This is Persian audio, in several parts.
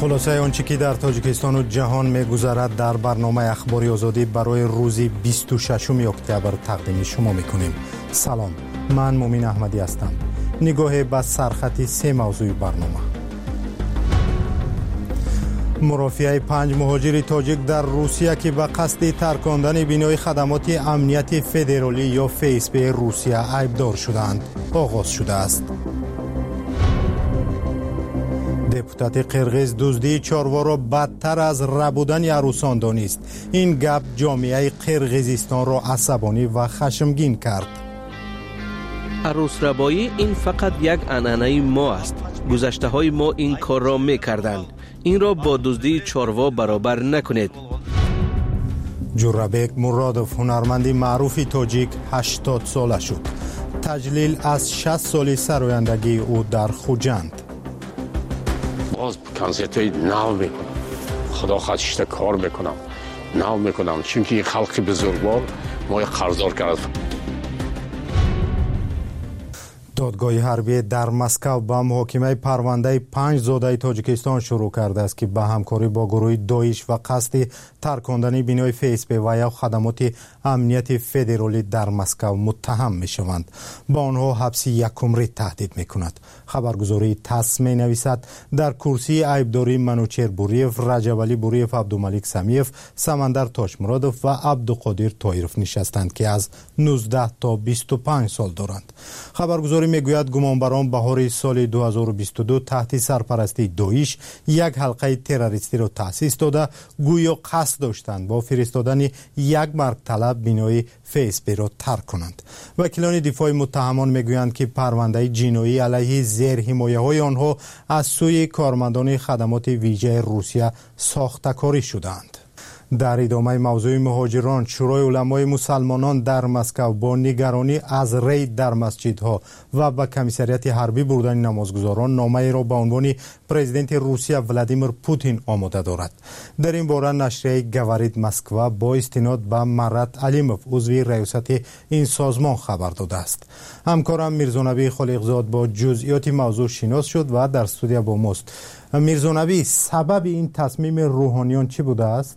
خلاصه آنچه که در تاجیکستان و جهان می‌گذرد در برنامه اخباری آزادی برای روز 26 اکتبر تقدیم شما می‌کنیم. سلام، من مومین احمدی هستم. نگاه به سرخط سه موضوع برنامه. مرافعه 5 مهاجر تاجیک در روسیه که به قصد ترکاندن بنای خدمات امنیت فدرالی یا فیسپ روسیه عیبدار شدند آغاز شده است. دپوتات قرغیز دزدی چاروا را بدتر از ربودن عروسان دانست. این گپ جامعه قرغیزستان را عصبانی و خشمگین کرد. عروس ربایی این فقط یک عنعنه ما است. گذشته های ما این کار را می کردند. این را با دزدی چاروا برابر نکنید. جورابک مرادوف هنرمندی معروف تاجیک 80 ساله شد. تجلیل از 60 سال سرآیندگی او در خوجند. باز کنسرت‌های نو میکنم. خدا خواهد کار میکنم. نو میکنم چون که خلق بزرگوار ما قرضدار کرد. دادگاه حربی در مسکو با محاکمه پرونده 5 زاده تاجیکستان شروع کرده است که به همکاری با گروه داعش و قصد ترکاندن بنای فیسپ و یا خدمات امنیت فدرالی در مسکو متهم می شوند. با آنها حبس 1 عمری تهدید می کند. خبرگزاری تاس می نویسد در کرسی عیبداری منوچهر بوریف، رجب علی بوریف، عبدالملک سمیف، سمندر تاش مرادوف و عبدالقادر طایروف نشستند که از 19 تا 25 سال دارند. خبرگزاری میگوید گمانبران بهار سال 2022 تحت سرپرستی داعش یک حلقه تروریستی را تأسیس داده گویا قصد داشتند با فرستادن یک مرگ طلب بنای فیسپ را ترک کنند. وکیلان دفاع متهمان میگویند که پرونده جنایی علیه زیر حمایه های آنها از سوی کارمندان خدمات ویژه روسیه ساخته‌کاری شدند. در ادامه موضوع مهاجران، شورای علمای مسلمانان در مسکو با نگرانی از رید در مسجدها و به کمیسریت حربی بردن نمازگزاران نامه را به عنوان پرزیدنت روسیه ولادیمیر پوتین آماده دارد. در این باره نشریه گوارید مسکو با استناد به مرات علیموف عضو ریاست این سازمان خبر داده است. همکارم میرزانبی خالقزاد با جزئیات موضوع شناس شد و در استودیو با ماست. میرزانبی، سبب این تصمیم روحانیان چی بوده است؟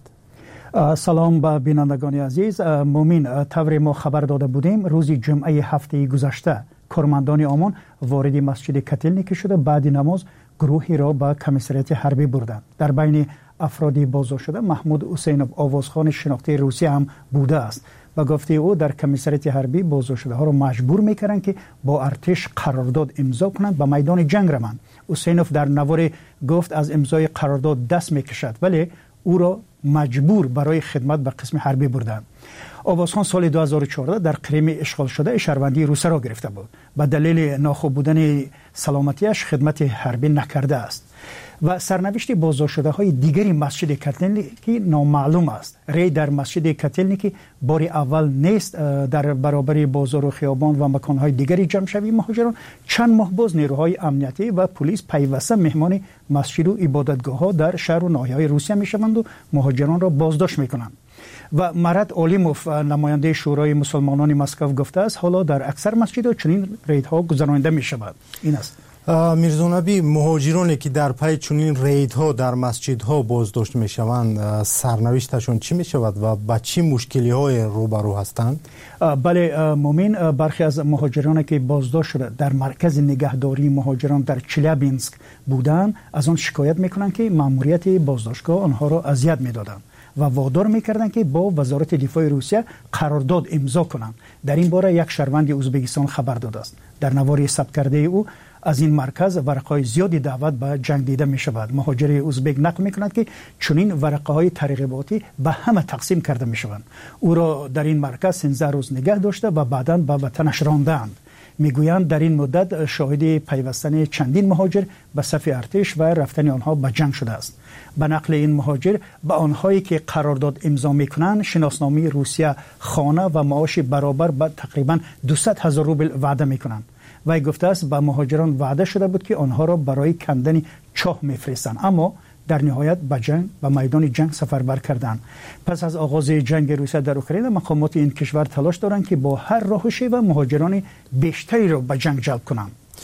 سلام به بینندگان عزیز. مومین، طوری ما خبر داده بودیم روز جمعه هفته گذشته کارمندان آمان وارد مسجد کتلنیکی شده. بعد نماز گروهی را به کمیسریت حربی بردند. در بین افرادی بازداشت شده محمود حسینوف آوازخوان شناخته روسیه هم بوده است. به گفته او در کمیسریت حربی بازداشت شده ها را مجبور میکردند که با ارتش قرارداد امضا کنند به میدان جنگ روند. حسینوف در نوار گفت از امضای قرارداد دست میکشد ولی او را مجبور برای خدمت به قسم حربی بردند. آوازخان سال 2014 در کریم اشغال شده شهروندی روسیه را گرفته بود. به دلیل ناخوب بودن سلامتیش خدمت حربی نکرده است و سرنوشت بازداشت شده های دیگری مسجد کتلنیکی نامعلوم است. ری در مسجد کتلنیکی بار اول نیست. در برابر بازار و خیابان و مکانهای دیگری جمع شوی مهاجران چند ماه باز نیروهای امنیتی و پلیس پیوسته مهمان مسجد و عبادتگاه ها در شهر و ناحیه‌های روسیه میشوند و مهاجران را بازداشت میکنند. و مرات علیموف نماینده شورای مسلمانان مسکو گفته است حالا در اکثر مسجدها چنین ریدها گذرانده می شود. این است. میرزانبی، مهاجرانی که در پی چنین ریدها در مسجدها بازداشت می شوند سرنوشتشون چی می شود و با چه مشکلی های روبرو هستند؟ بله مومین، برخی از مهاجرانی که بازداشت شده در مرکز نگهداری مهاجران در چلیابینسک بودند از آن شکایت میکنند که ماموریت بازداشتگاه آنها را اذیت میدادند و وادار میکردند که با وزارت دفاع روسیه قرارداد امضا کنند. در این باره یک شهروند ازبکستان خبر داده است. در نوار ثبت کرده او از این مرکز ورقه‌های زیادی دعوت به جنگ دیده می شود. مهاجر ازبک نقل می کند که چنین ورقه‌های ترغیباتی به همه تقسیم کرده می شوند. او را در این مرکز 13 روز نگه داشته و بعداً به وطنش راندند. میگویند در این مدت شاهد پیوستن چندین مهاجر به صف ارتش و رفتن آنها به جنگ شده است. به نقل این مهاجر به آنهایی که قرارداد امضا میکنند شناسنامه روسیه، خانه و معاش برابر به تقریبا 200,000 روبل وعده میکنند. وی گفته است به مهاجران وعده شده بود که آنها را برای کندن چاه میفرستند، اما در نهایت به میدان جنگ سفربر کردند. پس از آغاز جنگ روسیه در اوکراین مقامات این کشور تلاش دارند که با هر راه و شیوه مهاجران بیشتری را به جنگ جلب کنند.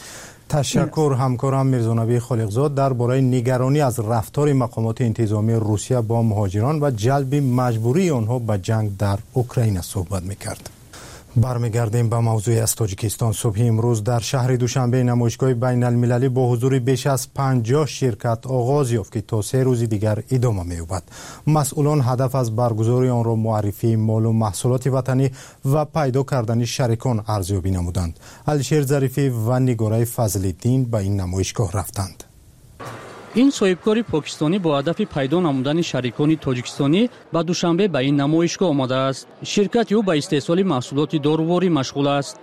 تشکر همکارم میرزانبی خالقزاد درباره نگرانی از رفتار مقامات انتظامی روسیه با مهاجران و جلب مجبوری آنها به جنگ در اوکراین صحبت میکرد. برمیگردیم به موضوع از تاجیکستان. صبح امروز در شهر دوشنبه نمایشگاه بین المللی با حضور بیش از 50 شرکت آغاز یافت که تا 3 روز دیگر ادامه می‌یابد. مسئولان هدف از برگزاری آن را معرفی مال و محصولات وطنی و پیدا کردن شریکان ارزیابی نمودند. علیشیر ظریفی و نگاره فضل‌الدین به این نمایشگاه رفتند. این صاحبکاری پاکستانی با هدف پیدا نمودن شریکان تاجیکستانی با دوشنبه به این نمایشگاه آمده است. شرکت او به استحصال محصولات داروواری مشغول است.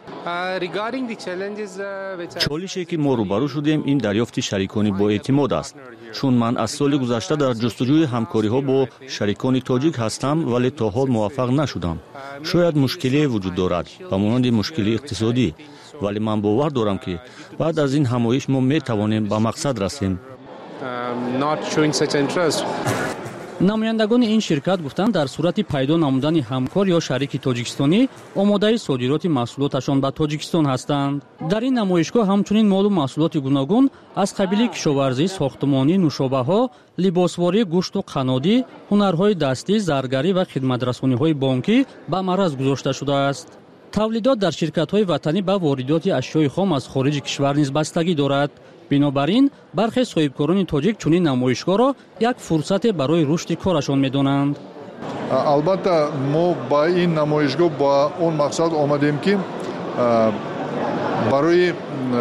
چالشی که ما روبرو شدیم این دریافت شریکانی با اعتماد است. چون من از سال گذشته در جستجوی همکاری ها با شریکان تاجیک هستم ولی تا حال موفق نشدم. شاید مشکلی وجود دارد به مانند مشکلی اقتصادی، ولی من باور دارم که بعد از این همایش ما می توانیم به مقصد رسیم. نمایندگان این شرکت گفتند در صورت پیدا نمودن همکار یا شریک تاجیکستانی آماده صادرات محصولاتشان به تاجیکستان هستند. در این نمایشگاه همچنین مال و محصولات گوناگون از قبیل کشاورزی، ساختمانی، نوشابه‌ها، لباسواری، گوشت و قنادی، هنرهای دستی، زرگری و خدمترسانی‌های بانکی به معرض گذاشته شده است. تولیدات در شرکت‌های وطنی به واردات اشیاء خام از خارج کشور نیز بستگی دارد. بنابراین برخی صاحبکاران تاجیک چنین نمایشگاه را یک فرصت برای رشد کارشان می‌دانند. البته ما با این نمایشگاه با اون مقصد آمدیم که برای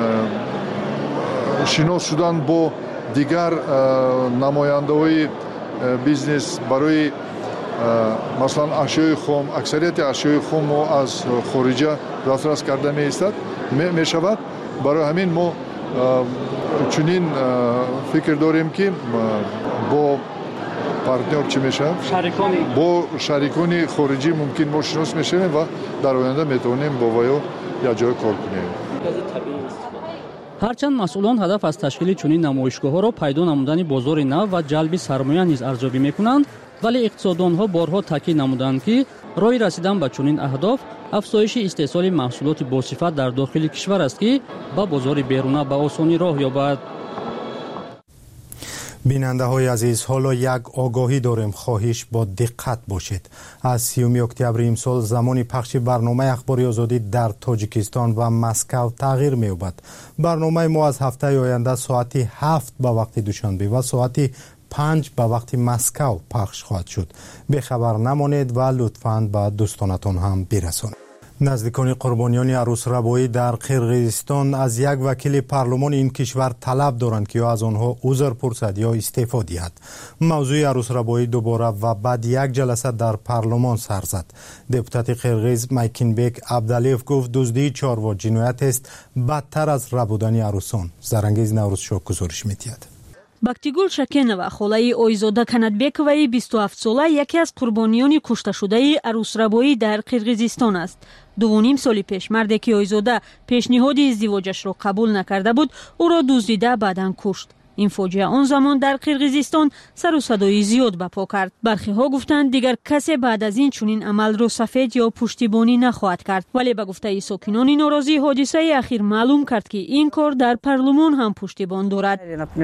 شناخت شدن با دیگر نماینده‌های بیزنس برای مثلا اشیاء خام، اکثریت اشیاء خام ما از خارج دسترس کرده می شود. برای همین ما چنین فکر داریم که با پارتنر چی میشه؟ با شریکان خارجی ممکن ما شناس میشیم و در آینده میتونیم با ویا یا جای کار کنیم. هرچند مسئولان هدف از تشکیل چنین نمایشگاه‌ها را پیدا نمودن بازار نو و جلب سرمایه نیز ارزیابی میکنند، ولی اقتصاددانها بارها تاکید نمودند که راه رسیدن به چنین اهداف افزایش استحصال محصولات باصفت در داخل کشور است که با بازار بیرونه به آسانی راه یابد. بیننده های عزیز، حالا یک آگاهی داریم، خواهش با دقت باشید. از 30 اکتبر امسال زمان پخش برنامه اخباری آزادی در تاجیکستان و مسکو تغییر می‌یابد. برنامه ما از هفته آینده ساعت 7 به وقت دوشنبه و ساعت 5 به وقت مسکو پخش خواهد شد. بخبر نمانید و لطفاً به دوستانتان هم برسانید. نزدیکان قربانیان عروس ربایی در قرقیزستان از یک وکیل پارلمان این کشور طلب دارند که یا از آنها عذر پرسد یا استعفا دهد. موضوع عروس ربایی دوباره و بعد یک جلسه در پارلمان سر زد. دپوتات قرقیز مایکینبک عبدالیف گفت دزدی چاروا جنایت است بدتر از ربودن عروسان. زرنگیز نوروز شو گزارش می‌دهد. бактигул шакенова холаи оизода канатбековаи 27 сола яке аз қурбониёни кушташудаи арусрабоӣ дар қирғизистон аст. 2.5 соли пеш марде ки оизода пешниҳоди издивоҷашро қабул накарда буд, ӯро дуздида баъдан кушт. این فوجیه آن زمان در قرقیزستان سر و صدای زیاد برپا کرد. برخی‌ها گفتند دیگر کسی بعد از این چنین عمل را سفید یا پشتیبانی نخواهد کرد. ولی به گفته ساکنان ناراضی حادثه اخیر معلوم کرد که این کار در پارلمان هم پشتیبان دارد.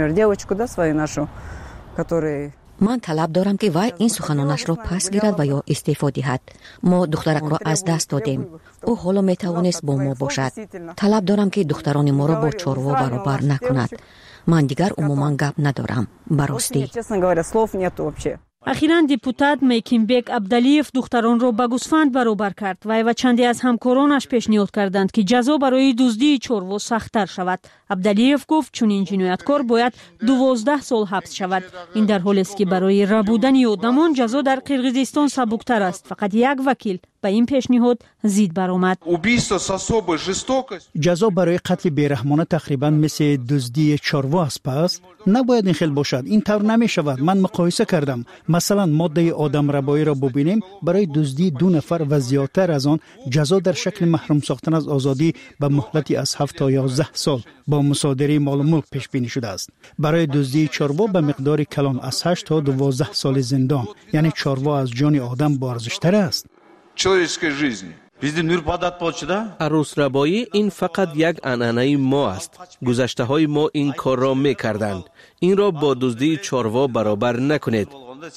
من طلب دارم که وی این سخنانش را پس گیرد و یا استعفا دهد. ما دخترک را از دست دادیم. او حالا می توانست با ما باشد. طلب دارم که دختران ما را با چاروا برابر نکند. من دیگر عموما گپ ندارم. براستی اخیراً депутат Мейкинбек Абдалиев духтаронро ба гӯсфанд баробар кард. вай ва чанде аз ҳамкоронаш пешниҳод карданд ки ҷазо барои дуздии чорво сахттар шавад. Абдалиев гуфт чунин ҷинояткор бояд 12 сол ҳабс шавад. ин дар ҳолест ки барои рабудани одамон ҷазо дар Қирғизистон сабуктар аст. фақат як вакил ба ин пешниҳод зид баромад. ҷазо барои қатли бераҳмона тақрибан мисли дуздии чорво аст. пас набояд ин хел бошад. ин тавр намешавад. ман муқоиса кардам. масалан моддаи одамрабоиро бубинем, барои дуздии 2 нафар ва зиёдтар аз он ҷазо дар шакли маҳрум сохтан аз озодӣ ба муҳлати аз 7 та 11 сол با مصادره مال و ملک پیش بینی شده است. برای دزدی چاروا به مقدار کلان از 8 تا 12 سال زندان. یعنی چاروا از جان آدم با ارزش‌تر است. عروس‌ربایی این فقط یک عنعنه ما است. گذشته های ما این کار را می کردند. این را با دزدی چاروا برابر نکنید.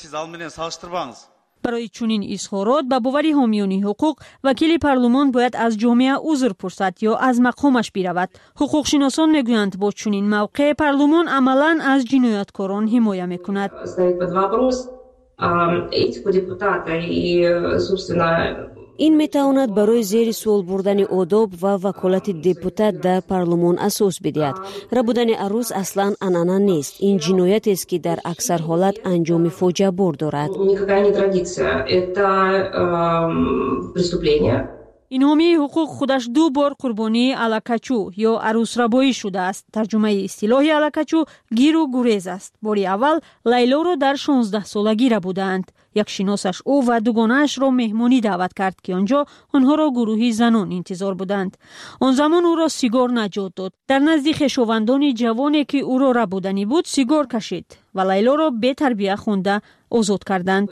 برای چنین اظهارات به باور حامیان حقوق وکیل پارلمان باید از جامعه عذر پرسد یا از مقامش برود. حقوقشناسان میگویند با چنین موقع پارلمان عملاً از جنایتکاران حمایت میکند. این میتواند برای زیر سوال بردن آداب و وکالت دپوتات در پارلمان اساس بدهد. ربودن عروس اصلا عنعنه نیست. این جنایتی است که در اکثر حالت انجام فاجعه بار دارد. این حامی حقوق خودش 2 بار قربانی الکچو یا عروس‌ربایی شده است. ترجمه اصطلاح الکچو گیر و گریز است. باری اول لیلا را در 16 سالگی ربودند. یک شناسش او و دوگانه‌اش را مهمانی دعوت کرد که آنجا آنها را گروهی زنان انتظار بودند. آن زمان او را سیگار نجات داد. در نزد خویشاوندان جوانی که او را ربودنی بود سیگار کشید و لیلا را به تربیه خونده آزاد کردند.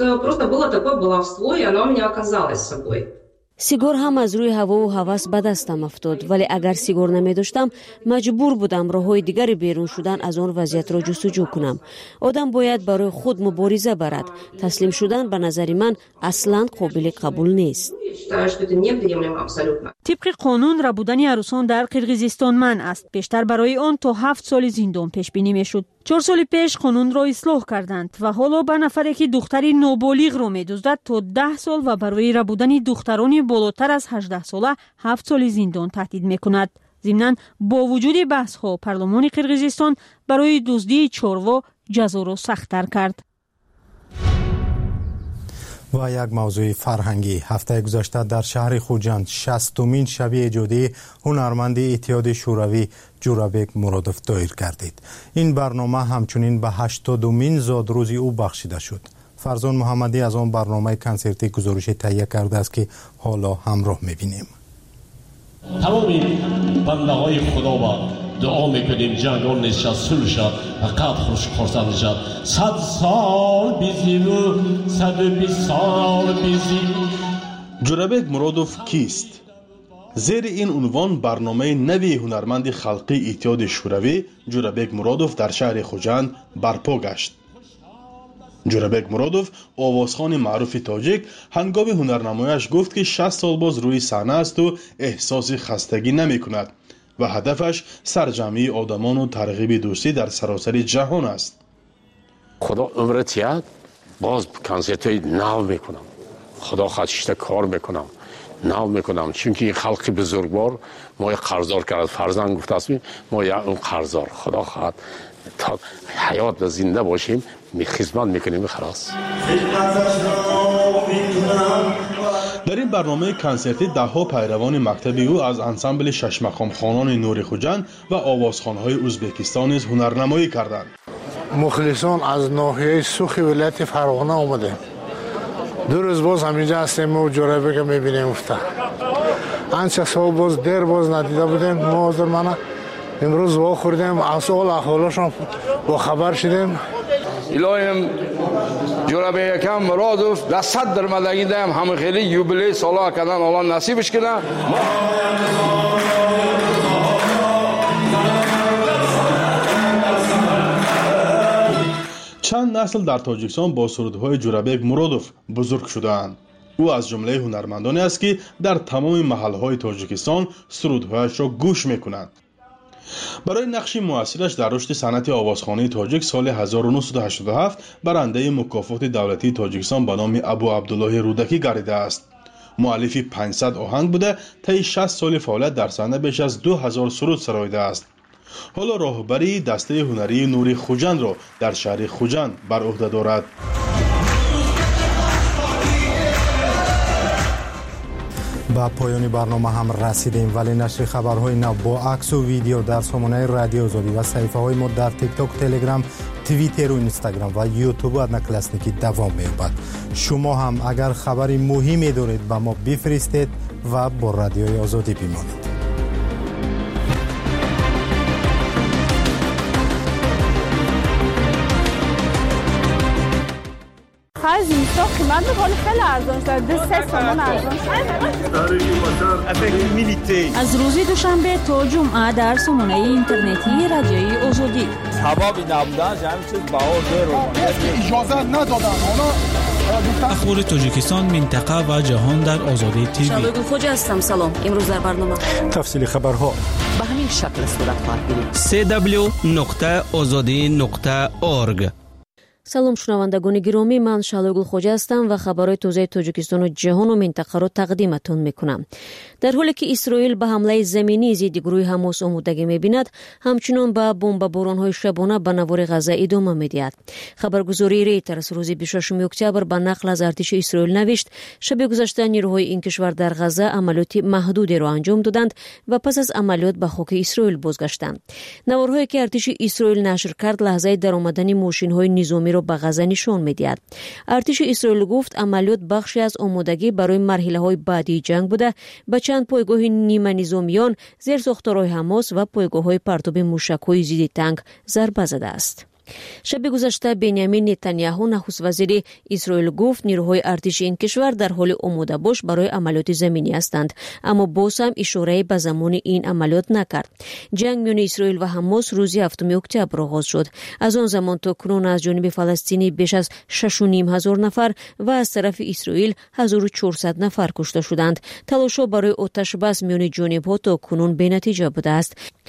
سیگار هم از روی هوا و هوس به دستم افتاد، ولی اگر سیگار نمی داشتم مجبور بودم راههای دیگری بیرون شدن از آن وضعیت را جستجو کنم. آدم باید برای خود مبارزه برد. تسلیم شدن به نظر من اصلا قابل قبول نیست. طبق قانون ربودن عروسان در قرقیزستان منع است. بیشتر برای آن تا 7 سال زندان پیش بینی میشد. 4 سال پیش قانون را اصلاح کردند و حالا به نفری که دختری نابالغ را می‌دزدد تا 10 سال و برای ربودن دختران بالاتر از 18 ساله 7 سال زندان تهدید می‌کند. ضمناً با وجود بحث‌ها پارلمان قرقیزستان برای دزدی چاروا جزا را سخت‌تر کرد. و یک موضوع فرهنگی. هفته گذشته در شهر خوجند 60مین شب ایجادی هنرمند اتحاد شوروی جورابک مرادوف دایر گردید. این برنامه همچنین به 80مین زادروزی او بخشیده شد. فرزان محمدی از آن برنامه کنسرتی گزارش تهیه کرده است که حالا همراه می‌بینیم. تمامی بنده‌های خدا با دعا میکنیم جنگان نیست صلح شد و قدر خرسند شد. 100 سال بیزیم و 120 سال بیزیم. جورابک مرادوف کیست؟ زیر این عنوان برنامه نوی هنرمند خلقی اتحاد شوروی جورابک مرادوف در شهر خوجند برپا گشت. جورابک مرادوف آوازخوان معروف تاجیک هنگام هنرنمایش گفت که 60 سال باز روی صحنه است و احساس خستگی نمی کند و هدفش سرجمعی آدمان و ترغیب دوستی در سراسر جهان است. خدا عمرت یاد باز کنسرت‌های نو میکنم. خدا خواهد کار میکنم. نو میکنم چون که این خلق بزرگوار ما قرضدار کرد. فرزند گفته است ما اون قرضدار خدا خواهد تا حیات و زنده باشیم خدمت میکنیم خلاص. در این برنامه کنسرتی 10 پیروان مکتب او از انسامبل شش مقام خوانان نور خوجند و آوازخوان‌های ازبکستان نیز هنرنمایی کردند. مخلصان از ناحیه سوخ ولایت فرغانه آمده. 2 روز باز همینجا هستیم و جورابک میبینیم افته. انچه سال باز دیر باز ندیده بودیم. ما حضور منه امروز وا خوردیم از اول احوالشان با خبر شدیم. الهیم جورابک یکم مرادوف در 100 درمدگی دیم همه خیلی یوبیلی سالا کردن الله نصیبش کنه. چند نسل در تاجیکستان با سرودهای جورابک مرادوف بزرگ شده‌اند. او از جمله هنرمندانی است که در تمام محلهای تاجیکستان سرودهایش را گوش می‌کنند. برای نقش موثرش در رشد صنعت آوازخوانی تاجیک سال 1987 برنده مکافات دولتی تاجیکستان به نام ابو عبدالله رودکی گردیده است. مؤلف 500 آهنگ بوده، طی 60 سال فعالیت در صحنه بیش از 2000 سرود سراییده است. حالا راهبری دسته هنری نور خوجند را در شهر خوجند بر عهده دارد. با پایان برنامه هم رسیدیم، ولی نشر خبرهای نو با عکس و ویدیو در سامانه رادیو آزادی و صفحه های ما در تیک تاک، تلگرام، توییتر و اینستاگرام و یوتیوب ادنا کلاسنیکی دوام می‌یابد. شما هم اگر خبری مهمی دارید با ما بفرستید و با رادیوی آزادی بمانید. هوای زمستان قیمت میکنه خیلی ارزان شده 3 تومان ارزان شده. از روز دوشنبه تا جمعه در سامانه اینترنتی رادیوی آزادی حبابی نبودن همین چیز بهار اجازه ندادن اخبار تاجیکستان، منطقه و جهان در آزادی تیوی. شالوی خوجا هستم. سلام. امروز در برنامه تفصیل خبرها به همین شکل صورت خواهد گرفت. www.azadi.org. салом шунавандагони гиромӣ, ман шалойгул хоҷа ҳастам ва хабарҳои тозаи тоҷикистону ҷаҳону минтақаро тақдиматон мекунам. дар ҳоле ки исроил ба ҳамлаи заминии зидди гурӯҳи ҳамос омодагӣ мебинад, ҳамчунон ба бомбаборонҳои шабона ба навори ғаза идома медиҳад. хабаргузории Reuters рӯзи 26 октябр ба нақл аз артиши исроил навишт, шаби гузашта нирӯҳои ин кишвар дар ғаза амалиёти маҳдудеро анҷом доданд ва пас аз амалиёт ба хоки исроил бозгаштанд. наворҳое ки артиши исроил нашр кард лаҳзаи даромадани мошинҳои низомиро ба ғаза нишон медиҳад. артиши исроил гуфт амалиёт бахше аз омодагӣ барои марҳилаҳои баъдии ҷанг буда, ба чанд пойгоҳи ниманизомиён, зерсохторҳои ҳамос ва пойгоҳҳои партоби мушакҳои зидди танк зарба задааст. шаби гузашта Беньямин Нетаньяҳу, нахуст-вазири Исроил, гуфт нирӯҳои артиши ин кишвар дар ҳоли омодабош барои амалиёти заминӣ ҳастанд, аммо боз ҳам ишораи ба замони ин амалиёт накард. ҷанг миёни Исроил ва Ҳамос рӯзи 7 октябр оғоз шуд. аз он замон то кунун аз ҷониби фаластинӣ беш аз 6,500 нафар ва аз тарафи Исроил 1400 нафар кушта шуданд. талошҳо барои оташбас миёни ҷонибҳо то кунун бенатиҷа будааст.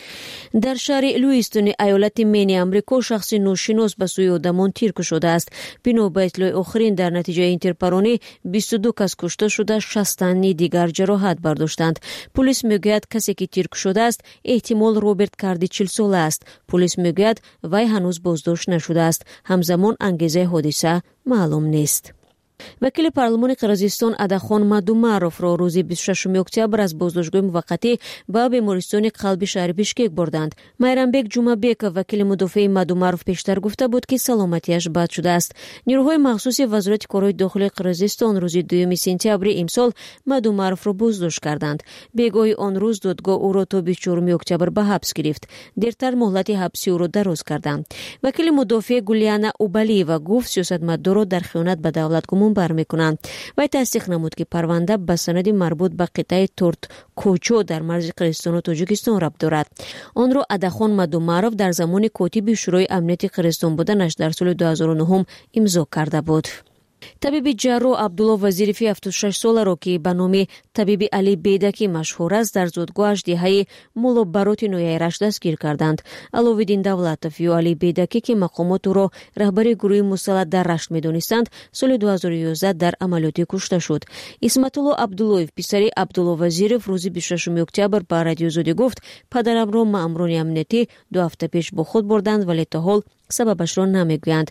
дар шаҳри Луистони аёлати Мени, Амрико, шахси ношинос ба сӯи одамон тир кушодааст. бино ба иттилои охирин, дар натиҷаи ин тирпаронӣ 22 кас кушта шуда, 60 дигар ҷароҳат бардоштанд. пулис мегӯяд касе ки тир кушодааст эҳтимол Роберт Карди 40 сола аст. пулис мегӯяд вай ҳанӯз боздошт нашудааст. ҳамзамон ангезаи ҳодиса маълум нест. вакили парлумони Қирғизистон Адахон Мадумаровро рӯзи 26 октябр аз боздоштгоҳи муваққатӣ ба бемористони қалби шаҳри Бишкек бурданд. Майрамбек Ҷумабеков, вакили мудофиаи Мадумаров, пештар гуфта буд ки саломатиаш бад шудааст. нирӯҳои махсуси Вазорати корҳои дохилии Қирғизистон рӯзи 2 сентябри имсол Мадумаровро боздошт карданд. бегоҳи он рӯз додгоҳ ӯро то 24 октябр ба ҳабс гирифт. дертар моҳлати ҳабси ӯро дароз карданд. вакили мудофиа Гулияна Убалиева гуфт сиёсатмаддорро дар хиёнат ба давлат гумон бармекунанд. вай тасдиқ намуд ки парванда ба санади марбут ба қитъаи Торт-Кочо дар марзи Қирғизистону Тоҷикистон рабт дорад. онро Адахон Мадумаров дар замони котиби шӯрои амнияти Қирғизистон буданаш дар соли 2009 имзо карда буд. табиби ҷарроҳ Абдулло Вазирифи 76 соларо ки ба номи табиби Али Бейдаки машҳур аст, дар зодгоҳаш диҳаи мулобароти нояираш дастгир карданд. Аловиддин Давлатов ё Али Бейдаки, ки мақомот ӯро раҳбари гурӯҳи мусаллат дар Рашт медонистанд, соли 2011 дар амалиётӣ кушта шуд. Исматулло Абдуллоев, писари Абдулло Вазиров, рӯзи 26 октябр ба Радиозодӣ гуфт падарамро маъмурони амнiyatӣ 2 ҳафта пеш бо худ бурданд, вале то ҳол сабабашро намегӯянд.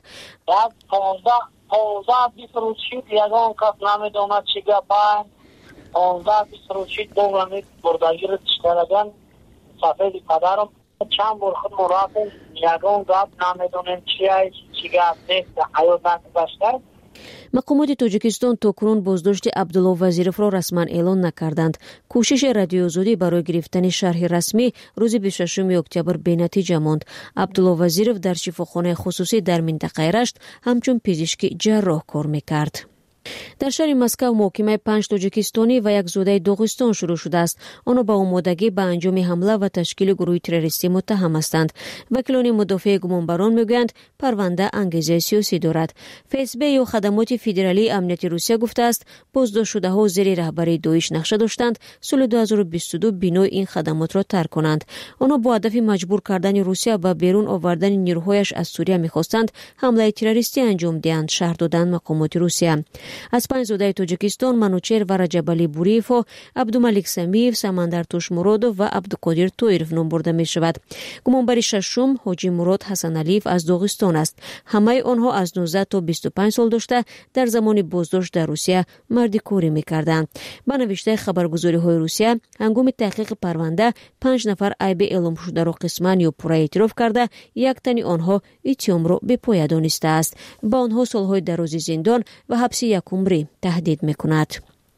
15-20 рӯз шуд, ягон кас намедонад чӣ гапанд. 15-20 рӯз шуд дограмид бурдагиро тишкарадан сафеди падарам чанд бор худмо рафтем, ягон гап намедонем чӣ гап нест, ҳаёт нагузашта. мақомоти Тоҷикистон то кунун боздошти Абдулло Вазировро расман эълон накарданд. кӯшиши Радиозодӣ барои гирифтани шарҳи расмӣ рӯзи 26 октябр бенатиҷа монд. Абдулло Вазиров дар шифохонаи хусусӣ дар минтақаи Рашт ҳамчун пизишки ҷарроҳ кор мекард. дар шаҳри Москав муҳокимаи 5 тоҷикистонӣ ва як зодаи Доғистон шурӯъ шудааст. онҳо ба омодагӣ ба анҷоми ҳамла ва ташкили гурӯҳи террористӣ муттаҳам ҳастанд. вакилони мудофиаи гумонбарон мегӯянд парванда ангезаи сиёсӣ дорад. ФСБ ё хадамоти федералии амнияти Русия гуфтааст, боздоштшудаҳо зери раҳбарии Доиш нақша доштанд соли 2022 бинои ин хадамотро тарк конанд. онҳо бо ҳадафи маҷбур кардани Русия ба берун овардани нирӯҳояш аз Сурия мехостанд ҳамлаи террористӣ анҷом диҳанд, шаҳр доданд мақомоти Русия. аз 5 зодаи Тоҷикистон Манучер ва Раҷабалӣ Буриевҳо, Абдумалик Самиев, Самандар Тушмуродов ва Абдуқодир Тоиров ном бурда мешавад. гумонбари шашум Ҳоҷи Мурод Ҳасаналиев аз Доғистон аст. ҳамаи онҳо аз 19 то 25 сол дошта дар замони боздошт дар Русия мардикорӣ мекарданд. ба навиштаи хабаргузориҳои Русия, ҳангоми таҳқиқи парванда 5 нафар айби эъломшударо қисман ё пурра эътироф карда, як тани онҳо иттиҳомро бепоя донистааст. ба онҳо солҳои дарози зиндон ва ҳабси якумрӣ таҳдид мекунад.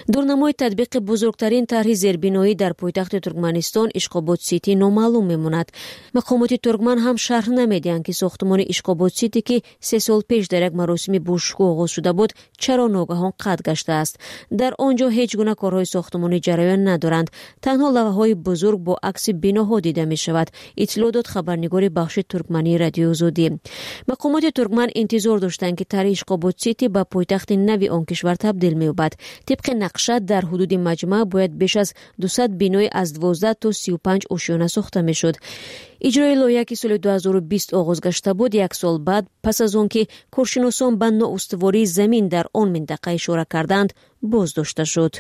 дурнамои татбиқи бузургтарин тарҳи зербиноӣ дар пойтахти Туркманистон Ишқобод Сити номаълум мемонад. Мақомоти Туркман ҳам шарҳ намедиҳанд ки сохтмони Ишқобод Сити ки 3 сол пеш дар як маросими бошкӯҳ оғоз шуда буд чаро ногаҳон қатъ гаштааст. Дар он ҷо ҳеҷ гуна корҳои сохтмонӣ ҷараён надоранд. Танҳо лавҳаҳои бузург бо акси биноҳо дида мешавад. итлоъ дод хабарнигори бахши туркмании радиои Озодӣ. Мақомоти Туркман интизор доштанд ки тарҳи Ишқобод Сити ба пойтахти нави он кишвар табдил меёбад. тибқи нақша дар ҳудуди маҷмӯъ бояд беш аз 200 бинои аз 12 то 35 ошёна сохта мешуд. иҷрои лоиҳа ки соли 2020 оғоз гашта буд, як сол баъд пас аз он ки коршиносон ба ноустувории замин дар он минтақа ишора карданд, боздошта шуд.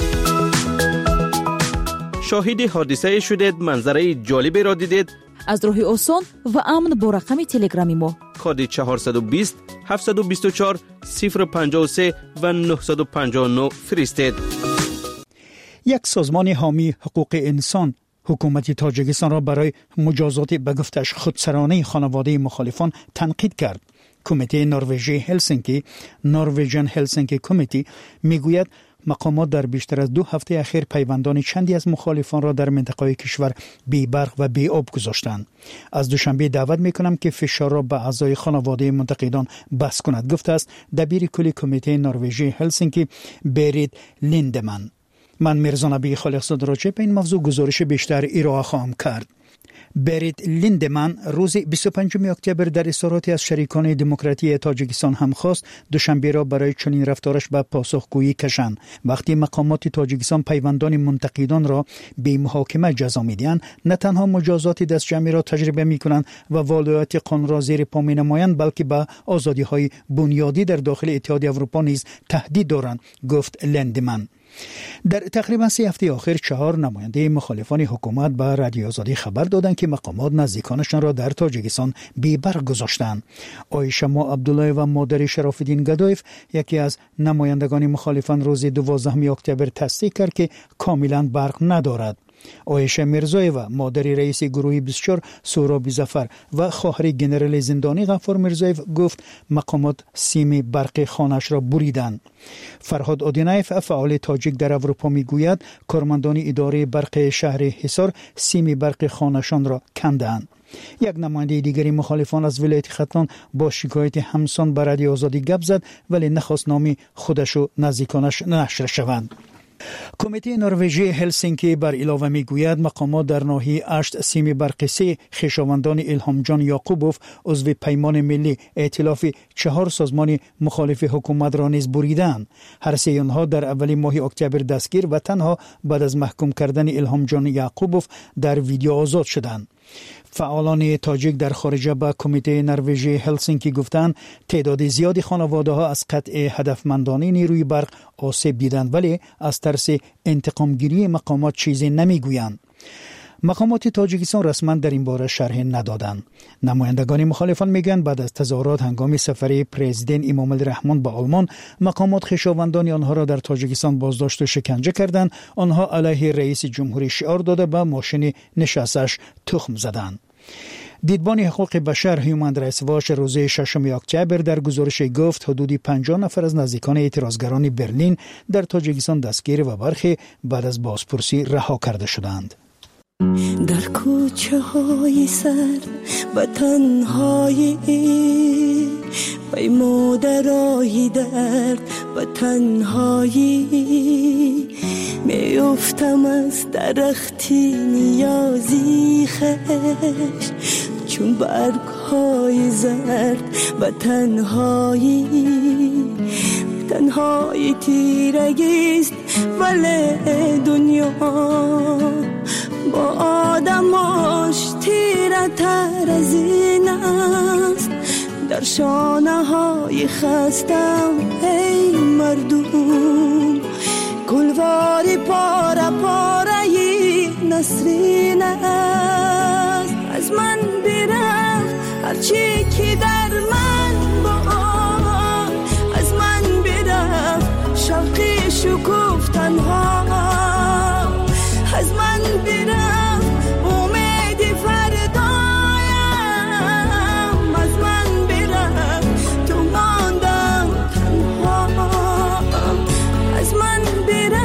шоҳиди ҳодисае шудед, манзараи ҷолиберо дидед? аз роҳи осон ва амн бо рақами телеграми мо коди 420 724 053 ва 959 фиристед. یک سازمان حامی حقوق انسان حکومت تاجیکستان را برای مجازات به گفتش خودسرانه خانواده مخالفان تنقید کرد. کمیته نروژی هلسینکی نروژن هلسینکی کمیتی میگوید مقامات در بیشتر از 2 هفته اخیر پیوندان چندی از مخالفان را در منطقه کشور بی برق و بی آب گذاشتند. از دوشنبه دعوت میکنم که فشار را به اعضای خانواده منتقدان بس کند، گفته است دبیر کل کمیته نروژی هلسینکی برید لیندمن. من میرزا نبی خالقزاده راجع به این موضوع گزارش بیشتر ارائه خواهم کرد. برید لیندمن روز 25 اکتبر در اظهاراتی از شریکان دموکراتی تاجیکستان هم خواست دوشنبه را برای چنین رفتارش به پاسخگویی کشند. وقتی مقامات تاجیکستان پیوندان منتقدان را به محاکمه جزا میدهند، نه تنها مجازات دستجمعی را تجربه میکنند و ولایت قانون را زیر پا مینمایند، بلکه به آزادی‌های بنیادی در داخل اتحادیه اروپا نیز تهدید دارند، گفت لیندمن. در تقریبا 3 هفته آخر 4 نماینده مخالفان حکومت به رادیو آزادی خبر دادند که مقامات نزدیکانشان را در تاجیکستان بی برق گذاشتند. عایشه ما عبدالله و مادر شراف‌الدین گدایف، یکی از نمایندگان مخالفان، روز 12 اکتبر تصدیق کرد که کاملا برق ندارد. عایشه میرزایeva مادر رئیس گروه 24 سهراب ظفر و خواهر گنرال زندانی غفار میرزایف گفت مقامات سیم برق خانه‌اش را بریدند. فرهاد آدینایف فعال تاجیک در اروپا میگوید کارمندان اداره برق شهر حصار سیم برق خانه‌شان را کندند. یک نماینده دیگری مخالفان از ولایت ختلان با شکایت همسان به رادیو آزادی گپ زد، ولی نخواست نامی خودش و نزدیکانش نشر شوند. کمیته نروژی هلسینکی بر علاوه میگوید مقامات در ناحیه اشت سیم برقی 3 خویشاوندان الهام جان یعقوبوف عضو پیمان ملی ائتلاف 4 سازمان مخالف حکومت را نیز بریدند. هر 3 آنها در اول ماه اکتبر دستگیر و تنها بعد از محکوم کردن الهام جان یعقوبوف در ویدیو آزاد شدند. فعالان تاجیک در خارجه به کمیته نروژی هلسینکی گفتند تعداد زیادی خانواده ها از قطع هدفمندانه نیروی برق آسیب دیدند، ولی از ترس انتقام گیری مقامات چیزی نمیگویند. مقامات تاجیکستان رسما در این باره شرح ندادند. نمایندگان مخالفان میگن بعد از تظاهرات هنگام سفر پرزیدنت امام الرحمن به آلمان، مقامات خویشاوندان آنها را در تاجیکستان بازداشت و شکنجه کردند. آنها علیه رئیس جمهوری شعار داده به ماشین نشستش تخم زدند. دیدبان حقوق بشر هیومن رایتس واچ روز 6 اکتبر در گزارش گفت حدود 50 نفر از نزدیکان اعتراضگران برلین در تاجیکستان دستگیر و برخی بعد از بازپرسی رها کرده شدند. در کوچه های سر و تنهایی پیمودرایی درد و تنهایی میافتم از درختی نیازی خش چون برگ های زرد و تنهایی تنهایی تیرگیست ولی دنیا با آدماش تیره تر از این است. در شانه های خستم ای مردم گلواری پاره پاره نسرین است. از من برفت هرچی که در من با از من برفت شوقی شکوفتن ها از من برفت امید فردایم از من برفت تو ماندم تنها از من برفت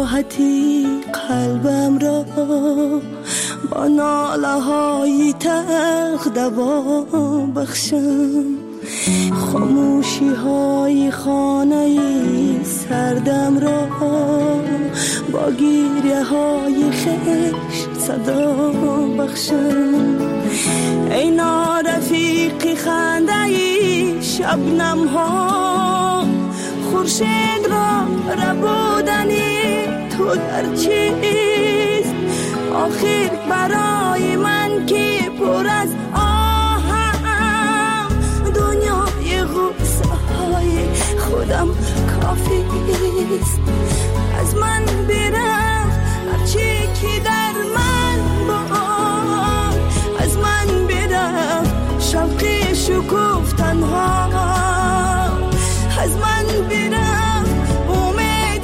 راحتی قلبم را با ناله های تلخ دوا بخشم. خاموشی های خانه سردم را با گریه های خشت صدا بخشم. ای نارفیقی خنده ای شبنم ها، خورشید را ربودنی تو در چیست؟ آخر برای من که پر از آهم دنیای غصه های خودم کافی است. از من برفت هرچی که در من بود، از من برفت شوقی شکوفتن ها، از من برفت امید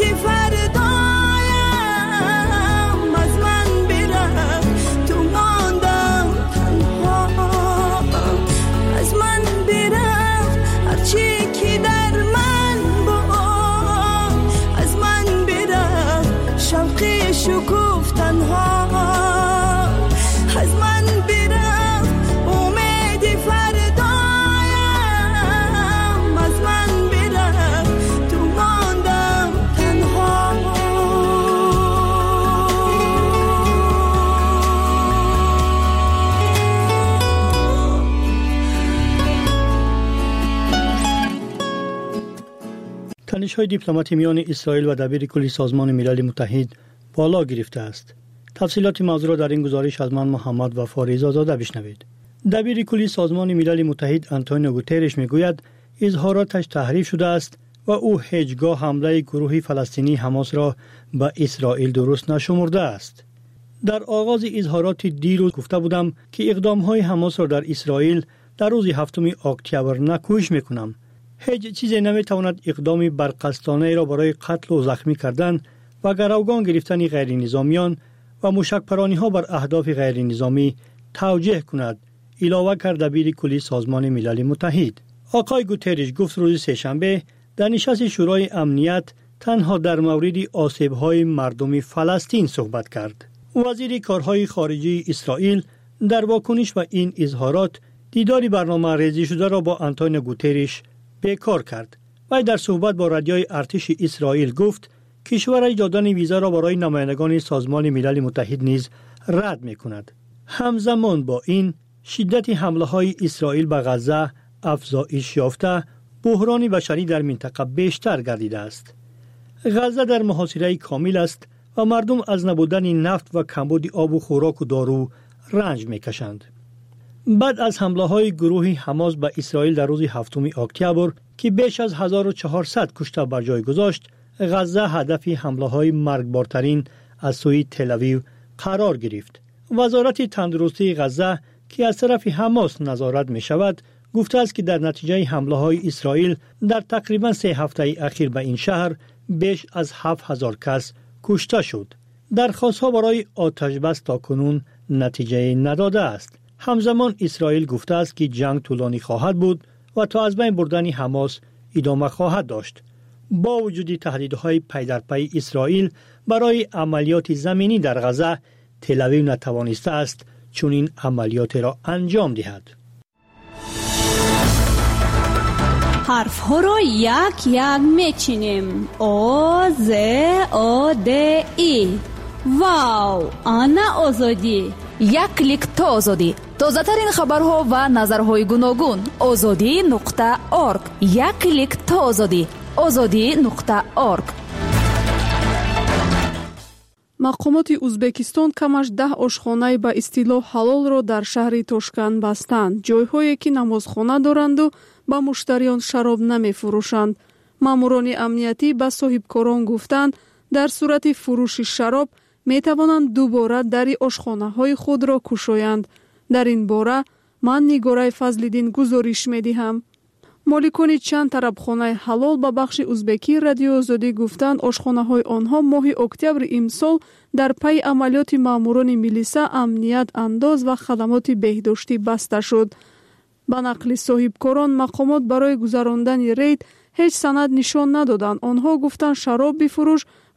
فردایم، از من برفت تو ماندم تنها، از من برفت هرچی که در من بود، از من برفت شوقی شکوفتن ها، از من برفت امید فردایم، از من برفت تو ماندم تنها. تنش‌های دیپلماتی میان اسرائیل و دبیر کلی سازمان ملل متحد بالا گرفته است. تفصیلات موضوع را در این گزارش از من محمد وفا رضازاده بشنوید. دبیر کلی سازمان ملل متحد آنتونیو گوترش میگوید اظهاراتش تحریف شده است و او هیچگاه حمله گروه فلسطینی حماس را به اسرائیل درست نشمرده است. در آغاز اظهارات دیروز گفته بودم که اقدام‌های حماس را در اسرائیل در روز 7 اکتبر نکوش میکنم. هیچ چیزی نمیتواند اقدام برقصدانه را برای قتل و زخمی کردن و گروگان گرفتن غیر نظامیان و موشک‌پرانی ها بر اهداف غیر نظامی توجیه کند. علاوه کرد دبیر کلی سازمان ملل متحد. آقای گوترش گفت روز سه‌شنبه در نشست شورای امنیت تنها در مورد آسیب‌های مردم فلسطین صحبت کرد. وزیر کارهای خارجه اسرائیل در واکنش به این اظهارات دیداری برنامه ریزی شده را با آنتونیو گوترش بیکار کرد. وی در صحبت با رادیوی ارتش اسرائیل گفت کشورش دادن ویزا را برای نمایندگان سازمان ملل متحد نیز رد می‌کند. همزمان با این شدت حمله‌های اسرائیل به غزه افزایش یافته، بحران بشری در منطقه بیشتر گردیده است. غزه در محاصره کامل است و مردم از نبودن نفت و کمبود آب و خوراک و دارو رنج می‌کشند. بعد از حمله‌های گروه حماس به اسرائیل در روز 7 اکتبر که بیش از 1400 کشته بر جای گذاشت، غزه هدف حمله‌های مرگبارترین از سوی تل‌آویو قرار گرفت. وزارت تندرستی غزه که از طرف حماس نظارت می‌شود، گفته است که در نتیجه حمله‌های اسرائیل در تقریباً 3 هفته اخیر به این شهر بیش از 7000 کس کشته شد. درخواست‌ها برای آتش بس تاکنون نتیجه نداده است. همزمان اسرائیل گفته است که جنگ طولانی خواهد بود و تا از بین بردن حماس ادامه خواهد داشت. با وجود تهدیدهای پی در پی اسرائیل برای عملیات زمینی در غزه، تل‌آویو نتوانسته است چون این عملیات را انجام دهد. حرف ها را یک یک میچینیم. او ز او د ای. واو، آنا آزادی. یک کلیک تا آزادی. تازه ترین خبرها و نظرهای گوناگون. azadi.org. یک کلیک تا آزادی. azadi.org. мақомоти ӯзбекистон камаш 10 ошхонаи ба истилоҳ ҳалолро дар шаҳри Тошканд бастанд. ҷойҳое ки намозхона доранду ба муштариён шароб намефурӯшанд. маъмурони амниятӣ ба соҳибкорон гуфтанд, дар сурати фурӯши шароб метавонанд дубора дари ошхонаҳои худро кушоянд. дар ин бора ман Нигораи Фазлиддин гузориш медиҳам. моликони чанд тарабхонаи ҳалол ба бахши ӯзбекии радиои озодӣ гуфтанд, ошхонаҳои онҳо моҳи октябри имсол дар пайи амалиёти маъмурони милиса, амният, андоз ва хадамоти беҳдоштӣ баста шуд. ба нақли соҳибкорон, мақомот барои гузарондани рейд ҳеҷ санад нишон надоданд. онҳо гуфтанд шароб бифурӯш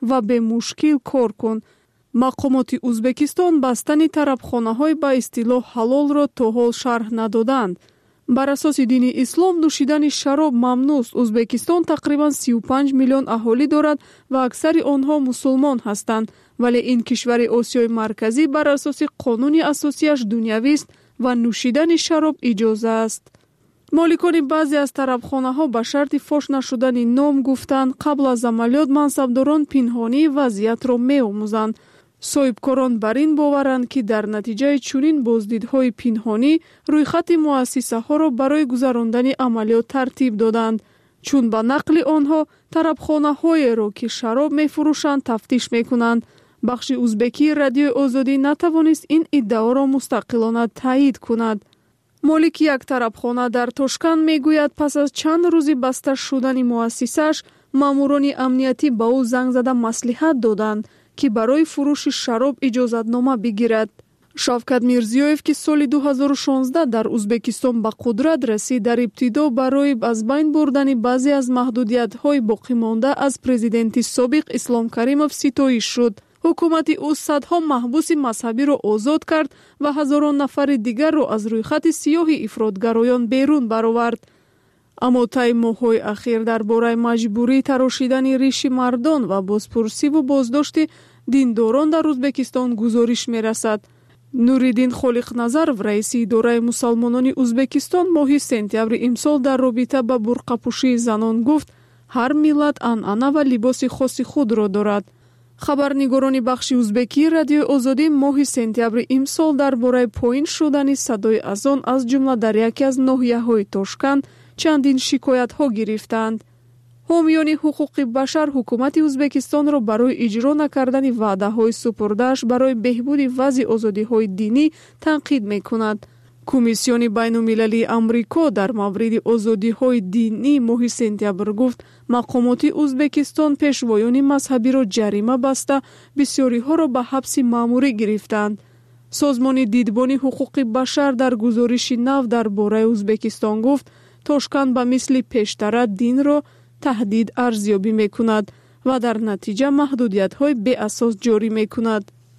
ва бемушкил кор кун. мақомоти ӯзбекистон бастани тарабхонаҳои ба истилоҳ ҳалолро то ҳол шарҳ надоданд. бар асоси дини ислом нӯшидани шароб мамнӯъст. ӯзбекистон тақрибан 35 миллион аҳолӣ дорад ва аксари онҳо мусулмон ҳастанд, вале ин кишвари осиёи марказӣ бар асоси қонуни асосияш дунявист ва нӯшидани шароб иҷоза аст. моликони баъзе аз тарабхонаҳо ба шарти фош нашудани ном гуфтанд қабл аз амалиёт мансабдорон пинҳонии вазъиятро меомӯзанд. соҳибкорон бар ин боваранд, ки дар натиҷаи чунин боздидҳои пинҳонӣ рӯйхати муассисаҳоро барои гузарондани амалиёт тартиб доданд. чун ба нақли онҳо тарабхонаҳоеро, ки шароб мефурӯшанд, тафтиш мекунанд. бахши ӯзбекии радиои озодӣ натавонист ин иддаоро мустақилона таъид кунад. молики як тарабхона дар Тошканд мегӯяд, пас аз чанд рӯзи баста шудани муассисааш, маъмурони амниятӣ ба ӯ занг зада маслиҳат доданд, ки барои фурӯши шароб иҷозатнома бигирад. шавкат мирзиёев, ки соли 2016 дар ӯзбекистон ба қудрат расид, дар ибтидо барои аз байн бурдани баъзе аз маҳдудиятҳои боқимонда аз президенти собиқ Ислом Каримов ситоиш шуд. ҳукумати ӯ садҳо маҳбуси мазҳабиро озод кард ва ҳазорон нафари дигарро аз рӯйхати сиёҳи ифротгароён берун баровард. аммо таи моҳҳои ахир дар бораи маҷбурии тарошидани риши мардон ва бозпурсиву боздошти диндорон дар Ӯзбекистон гузориш мерасад. Нуриддин Холиқназаров, раиси идораи мусалмонони Ӯзбекистон, моҳи сентябри имсол дар робита ба бурқапӯшии занон гуфт: ҳар миллат анъана ва либоси хоси худро дорад. хабарнигорони бахши ӯзбекии радиои озодӣ моҳи сентябри имсол дар бораи поин шудани садои азон аз ҷумла дар яке аз ноҳияҳои Тошканд чандин шикоятҳо гирифтанд. ҳомиёни ҳуқуқи башар ҳукумати Ӯзбекистонро барои иҷро накардани ваъдаҳои супурдааш барои беҳбуди вазъи озодиҳои динӣ танқид мекунад. комиссиони байнумилалии амрико дар мавриди озодиҳои динӣ моҳи сентябр гуфт, мақомоти Ӯзбекистон пешвоёни мазҳабиро ҷарима баста, бисёриҳоро ба ҳабси маъмурӣ гирифтанд. созмони дидбони ҳуқуқи башар дар гузориши нав дар бораи Ӯзбекистон гуфт, Тошканд ба мисли пештара динро таҳдид арзёбӣ мекунад ва дар натиҷа маҳдудиятҳои беасос ҷорӣ мекунад.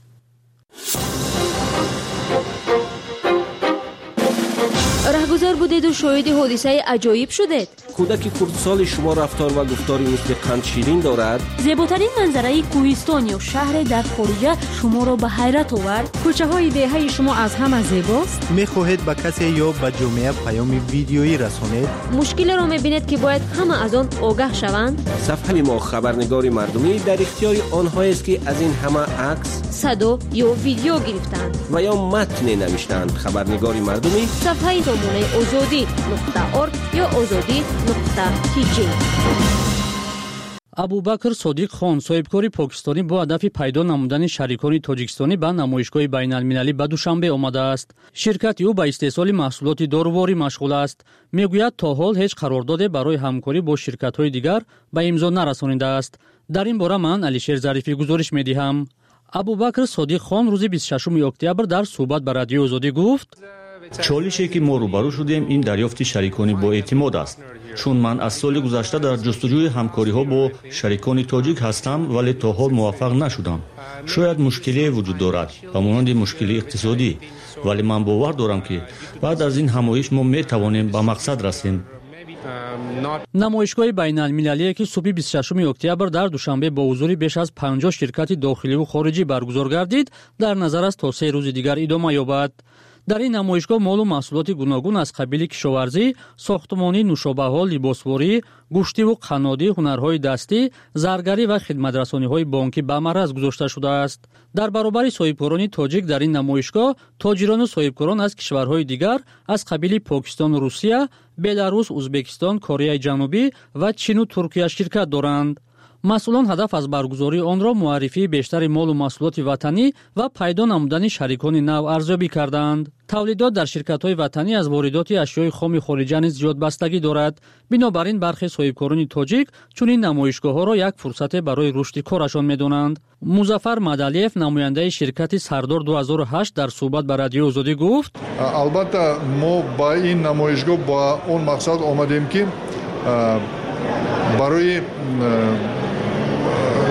раҳгузор будеду шоҳиди ҳодисаи аҷоиб шудед? кӯдаки хурдсоли шумо рафтор ва гуфтори мисли қандширин дорад? зеботарин манзараи кӯҳистон ё шаҳре дар хориҷа шуморо ба ҳайрат овард? кӯчаҳои деҳаи шумо аз ҳама зебост? мехоҳед ба касе ё ба ҷомеа паёми видеоӣ расонед? мушкилеро мебинед, ки бояд ҳама аз он огаҳ шаванд? сафҳаи мо хабарнигори мардумӣ дар ихтиёри онҳоест, ки аз ин ҳама акс, садо ё видео гирифтанд ва ё матне навиштанд. хабарнигори мардумӣ сафҳаи сомонаи озодӣ.орг ё озодӣ.tj. абубакр содиқхон, соҳибкори покистонӣ, бо ҳадафи пайдо намудани шарикони тоҷикистонӣ ба намоишгоҳи байналмилалӣ ба Душанбе омадааст. ширкати ӯ ба истеҳсоли маҳсулоти доруворӣ машғул аст. мегӯяд то ҳол ҳеҷ қарордоде барои ҳамкорӣ бо ширкатҳои дигар ба имзо нарасонидааст. дар ин бора ман Алишер Зарифӣ гузориш медиҳам. абубакр содиқхон рӯзи 26 октябр дар суҳбат ба радиои озодӣ гуфт: чолише ки мо рӯбарӯ шудем ин дарёфти шарикони боэътимод аст. чун ман аз соли гузашта дар ҷустуҷӯи ҳамкориҳо бо шарикони тоҷик ҳастам, вале то ҳол муваффақ нашудам. шояд мушкилие вуҷуд дорад ба монанди мушкилии иқтисодӣ, вале ман бовар дорам, ки баъд аз ин ҳамоиш мо метавонем ба мақсад расем. намоишгоҳи байналмилалие, ки субҳи 26 октябр дар Душанбе бо ҳузури беш аз 50 ширкати дохиливу хориҷӣ баргузор гардид, дар назар аст то 3 рӯзи дигар идома ёбад. дар ин намоишгоҳ молу маҳсулоти гуногун аз қабили кишоварзӣ, сохтмонӣ, нушобаҳо, либосворӣ, гӯштиву қаннодӣ, ҳунарҳои дастӣ, заргарӣ ва хидматрасониҳои бонкӣ ба мараз гузошта шудааст. дар баробари соҳибкорони тоҷик дар ин намоишгоҳ тоҷирону соҳибкорон аз кишварҳои дигар аз қабили Покистон, Русия, Беларус, Ӯзбекистон, Кореяи Ҷанубӣ ва Чину Туркия ширкат доранд. масъулон ҳадаф аз баргузории онро муаррифии бештари молу маҳсулоти ватанӣ ва пайдо намудани шарикони нав арзёбӣ карданд. тавлидот дар ширкатҳои ватанӣ аз воридоти ашёи хоми хориҷа низ зиёд бастагӣ дорад. бинобар ин бархе соҳибкорони тоҷик чунин намоишгоҳҳоро як фурсате барои рушди корашон медонанд. музаффар Мадалиев, намояндаи ширкати Сардор 2008 дар суҳбат ба радиои озодӣ гуфт: албатта мо ба ин намоишгоҳ ба он мақсад омадем, ки барои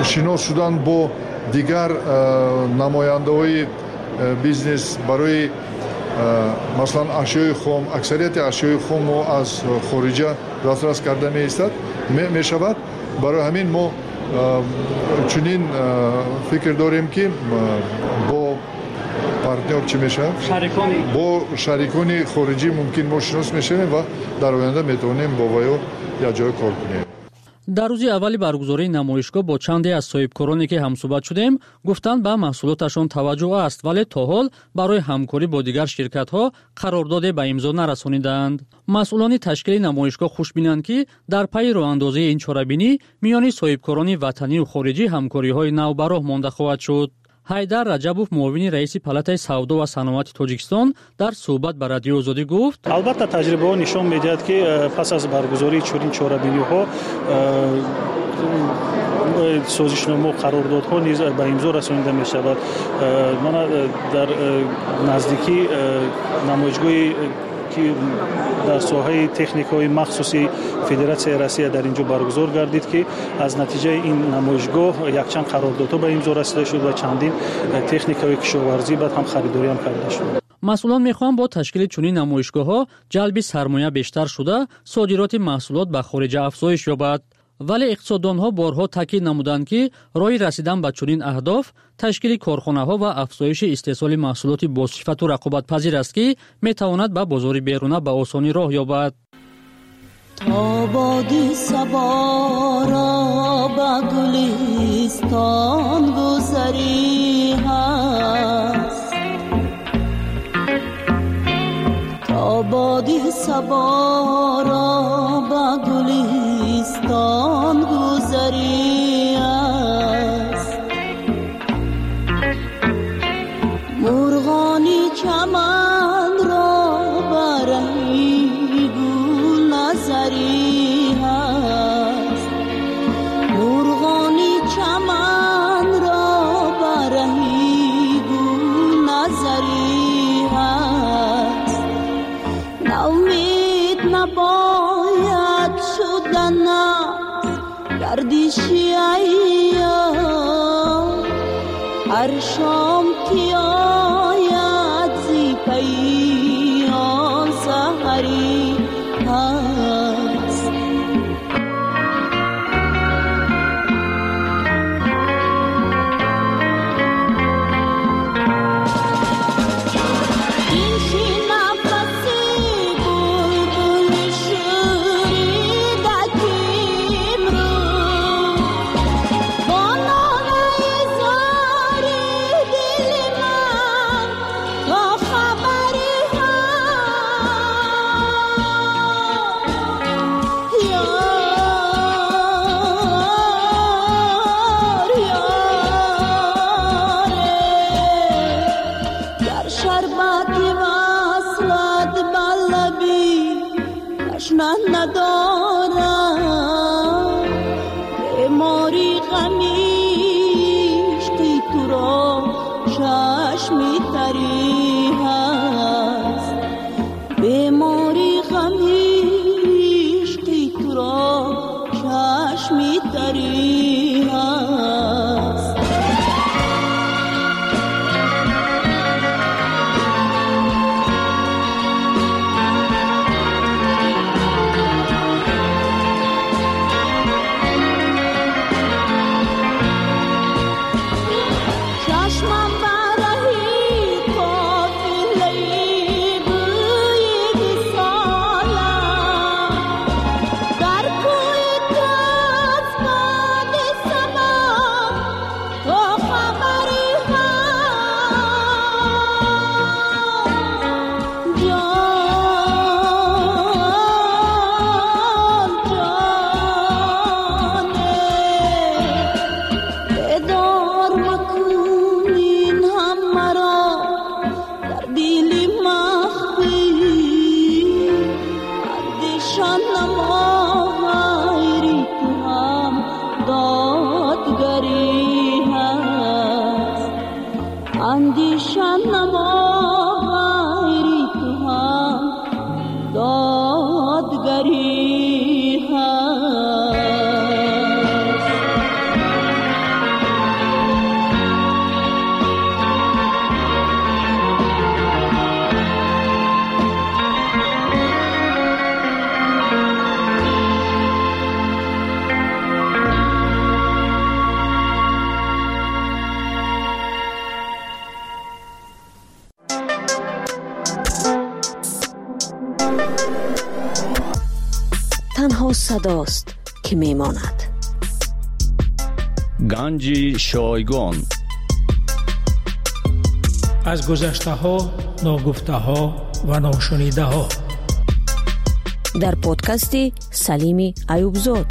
шинос шудан бо дигар намояндаҳои бизнес барои масалан ашёи хом, аксарияти ашёи хом мо аз хориҷа дастрас карда меистад мешавад. барои ҳамин мо чунин фикр дорем ки бо партнёр чӣ мешавад бо шарикони хориҷӣ мумкин мо шинос мешавем ва дар оянда метавонем бо ваё якҷоя кор кунем. дар рӯзи аввали баргузории намоишгоҳ бо чанде аз соҳибкороне ки ҳамсуҳбат шудем гуфтанд ба маҳсулоташон таваҷҷӯҳ аст, вале то ҳол барои ҳамкорӣ бо дигар ширкатҳо қарордоде ба имзо нарасониданд. масъулони ташкили намоишгоҳ хушбинанд ки дар пайи роҳандозии ин чорабинӣ миёни соҳибкорони ватанию хориҷӣ ҳамкориҳои нав ба роҳ монда хоҳад шуд. ҳайдар раҷабов муовини раиси палатаи савдо ва саноати тоҷикистон дар суҳбат ба радиои озодӣ гуфт: албатта таҷрибаҳо нишон медиҳад ки пас аз баргузории чунин чорабиниҳо созишномо қарордодҳо низ ба имзо расонида мешавад. мана дар наздикӣ намоишгоҳи ки дар соҳаи техникаҳои махсуси Федератсияи Россия дар инҷо баргузор гардид ки аз натиҷаи ин намоишгоҳ якчанд қарордодҳо ба имзо расида шуд ва чандин техникаҳои кишоварзӣ баъд ҳам харидорӣ ҳам карда шуд. масъулон мехоҳанд бо ташкили чунин намоишгоҳҳо ҷалби сармоя бештар шуда содироти маҳсулот ба хориҷа афзоиш ёбад. вале иқтисоддонҳо борҳо таъкид намуданд ки роҳи расидан ба чунин аҳдоф ташкили корхонаҳо ва афзоиши истеҳсоли маҳсулоти босифату рақобатпазир аст ки метавонад ба бозори беруна ба осонӣ роҳ ёбад. тободи сабора ба гулистон гузарӣ ҳаст, тободи сабора ба гулистон гузарӣ аст, мурғони чаманро бараи гул назарӣ аст, мурғони чаманро бараи гул назарӣ аст. наумед набояд шудан аст гардиши айём, ҳар шом ки ояд зи пайи он саҳарӣ аст. ин ши нафаси булбули шӯрида ки имрӯз бо нонаи зори дили ман то хабари дар шарбати васлат ба лаби ташна надорам, бемори ғами ишқи туро чашми тари ҳаст, бемори ғами ишқи туро чашми тари ҳаст. چشمم برهی قافله‌ای بوی وصالم، در کوی تاز باد سما تو خبری هست. بدار مکن این هم مرا در دلی مخفی، اندیشان نما غیری تو هم دادگری هست، اندیشان نما غیری تو هم دادگری هست. تنها صداست که میماند. گنج شایگان. از گذشته ها، ناگفته ها و ناشنیده ها. در پادکستی سلیم ایوبزاد.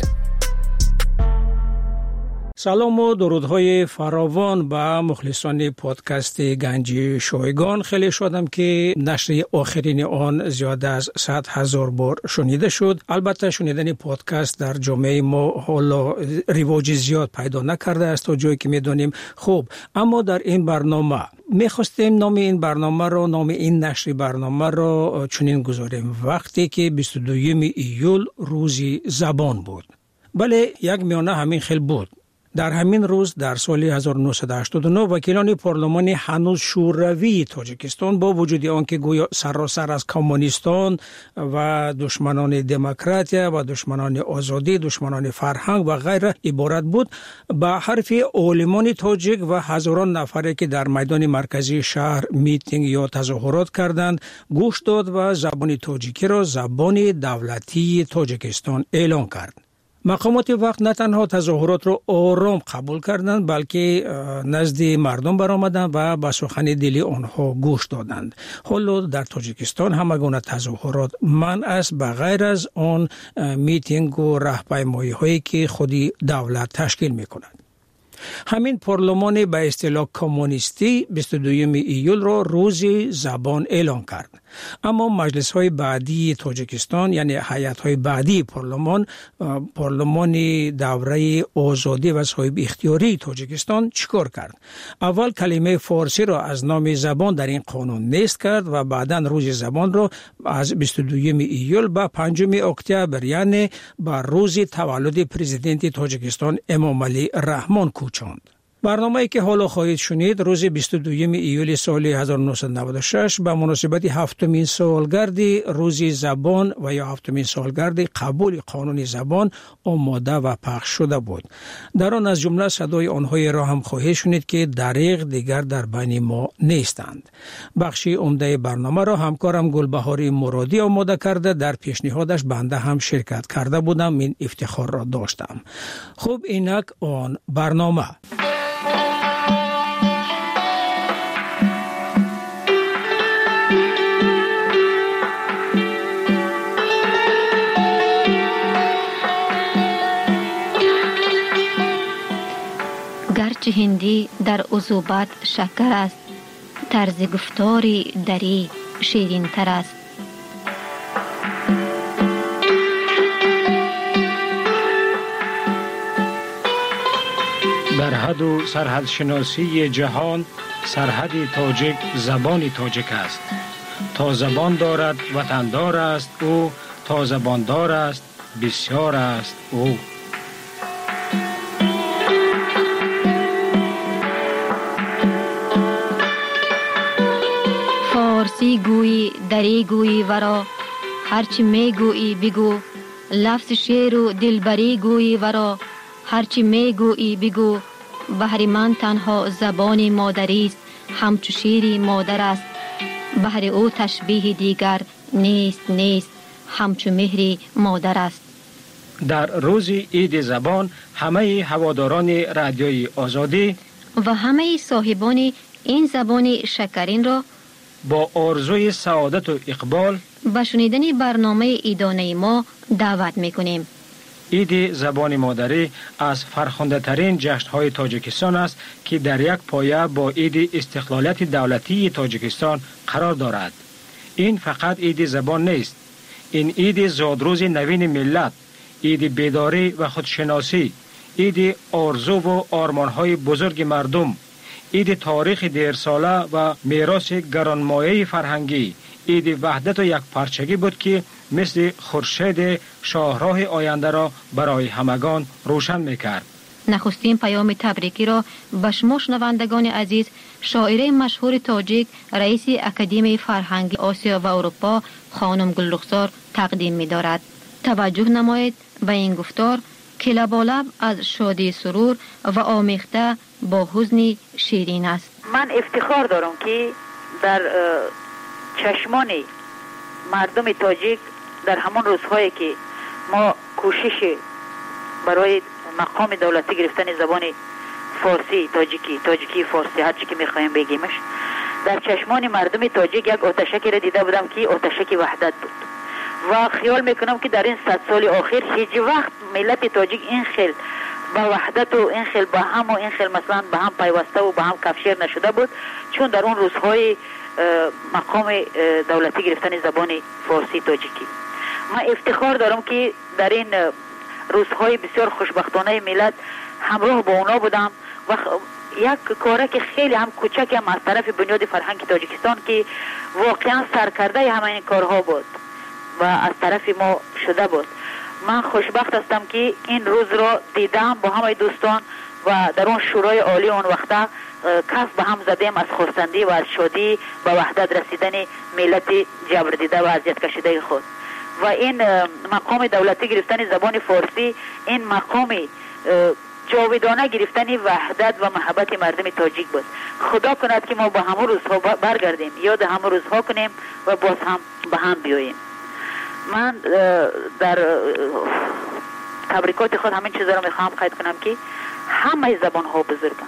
سلام و درودهای فراوان به مخلصان پادکست گنج شایگان. خیلی شدم که نشر آخرین آن زیاد از 100,000 بار شنیده شد. البته شنیدن پادکست در جامعه ما حالا رواج زیاد پیدا نکرده است تا جایی که میدونیم. خب اما در این برنامه میخواستیم نام این برنامه رو، نام این نشر برنامه رو چنین گذاریم: وقتی که 22 ایول روزی زبان بود. بله، یک میانه همین خیلی بود. در همین روز در سال 1989 وکیلان پارلمانی هنوز شوروی تاجیکستان با وجود آنکه گویا سراسر از کمونیستان و دشمنان دموکراتیا و دشمنان آزادی، دشمنان فرهنگ و غیره عبارت بود، به حرف عالمان تاجیک و هزاران نفری که در میدان مرکزی شهر میتینگ یا تظاهرات کردند گوش داد و زبان تاجیکی را زبان دولتی تاجیکستان اعلان کرد. مقامات وقت نه تنها تظاهرات را آرام قبول کردند، بلکه نزد مردم برآمدند و به سخن دلی آنها گوش دادند. حالا در تاجیکستان همه گونه تظاهرات منع است به غیر از آن میتینگ و راهپیمایی هایی که خودی دولت تشکیل می‌کند. همین پارلمان به اصطلاح کمونیستی 22 ایول را روز زبان اعلان کرد. اما مجلس های بعدی تاجیکستان، یعنی هیئت های بعدی پارلمان دوره آزادی و صاحب اختیاری تاجیکستان چیکار کرد؟ اول کلمه فارسی را از نام زبان در این قانون نیست کرد و بعدا روز زبان را از 22 ایول به 5 اکتبر، یعنی به روز تولد پرزیدنت تاجیکستان امام علی رحمان کوچاند. برنامه‌ای که حالا خواهید شنید روز 22 ایول سال 1996 به مناسبت 7مین سالگرد روز زبان و یا 7مین سالگرد قبول قانون زبان آماده و پخش شده بود. در آن از جمله صدای آنهایی را هم خواهید شنید که دریغ دیگر در بین ما نیستند. بخشی عمده برنامه را همکارم گلبهاری مرادی آماده کرده. در پیشنهادش بنده هم شرکت کرده بودم. این افتخار را داشتم. خب اینک آن برنامه. گرچه هندی در عذوبت شکر است، طرز گفتاری دری شیرین تر است. در حد و سرحد شناسی جهان سرحد تاجیک زبان تاجیک است. تا زبان دارد وطندار است او، تا زبان دار است بسیار است او. فارسی گویی دری گویی ورا، هرچی می گویی بگو. لفظ شعر و دلبری گویی ورا، هرچی می گویی بگو. بهر من تنها زبان مادری است، همچو شیر مادر است. بهر او تشبیه دیگر نیست، همچو مهر مادر است. در روز عید زبان همه هواداران رادیوی آزادی و همه صاحبان این زبان شکرین را با آرزوی سعادت و اقبال به شنیدن برنامه عیدانه ما دعوت می‌کنیم. عید زبان مادری از فرخنده ترین جشن‌های تاجیکستان است که در یک پایه با عید استقلالیت دولتی تاجیکستان قرار دارد. این فقط عید زبان نیست. این عید زادروز نوین ملت، عید بیداری و خودشناسی، عید آرزو و آرمان‌های بزرگ مردم، عید تاریخ دیرساله و میراث گرانمایه فرهنگی، عید وحدت و یک پارچگی بود که مثل خورشید شاهراه آینده را برای همگان روشن می‌کرد. نخستین پیام تبریکی را به شما شنوندگان عزیز شاعره مشهور تاجیک، رئیس اکادمی فرهنگی آسیا و اروپا خانم گلرخسار تقدیم می‌دارد. توجه نمایید به این گفتار که لبالب از شادی سرور و آمیخته با حزن شیرین است. من افتخار دارم که در چشمان مردم تاجیک در همان روزهایی که ما کوشش برای مقام دولتی گرفتن زبان فارسی، تاجیکی فارسی، هر چی که میخوایم بگیمش، در چشمان مردم تاجیک یک آتشکی را دیده بودم که آتشکی وحدت بود و خیال میکنم که در این 100 سال آخر هیچ وقت ملت تاجیک این خیل با وحدت و این خیل با هم و این خیل مثلا به هم پیوسته و به هم کفشیر نشده بود، چون در اون روزهای مقام دولتی گرفتن زبان فارسی تاجیکی. من افتخار دارم که در این روزهای بسیار خوشبختانه ملت همراه با اونا بودم و یک کاره که خیلی هم کوچک هم از طرف بنیاد فرهنگ تاجیکستان که واقعا سرکرده همه این کارها بود و از طرف ما شده بود. من خوشبخت هستم که این روز را دیدم با همه دوستان و در اون شورای عالی اون وقتا کف به هم زدیم از خرسندی و از شادی به وحدت رسیدن ملت جبر دیده و اذیت کشیده خود. و این مقام دولتی گرفتن زبان فارسی این مقام جاودانه گرفتن وحدت و محبت مردم تاجیک بود. خدا کند که ما با همون روزها برگردیم، یاد همون روزها کنیم و باز هم به هم بیاییم. من در تبریکات خود همین چیزا رو میخوام قید کنم که همه زبان ها بزرگند،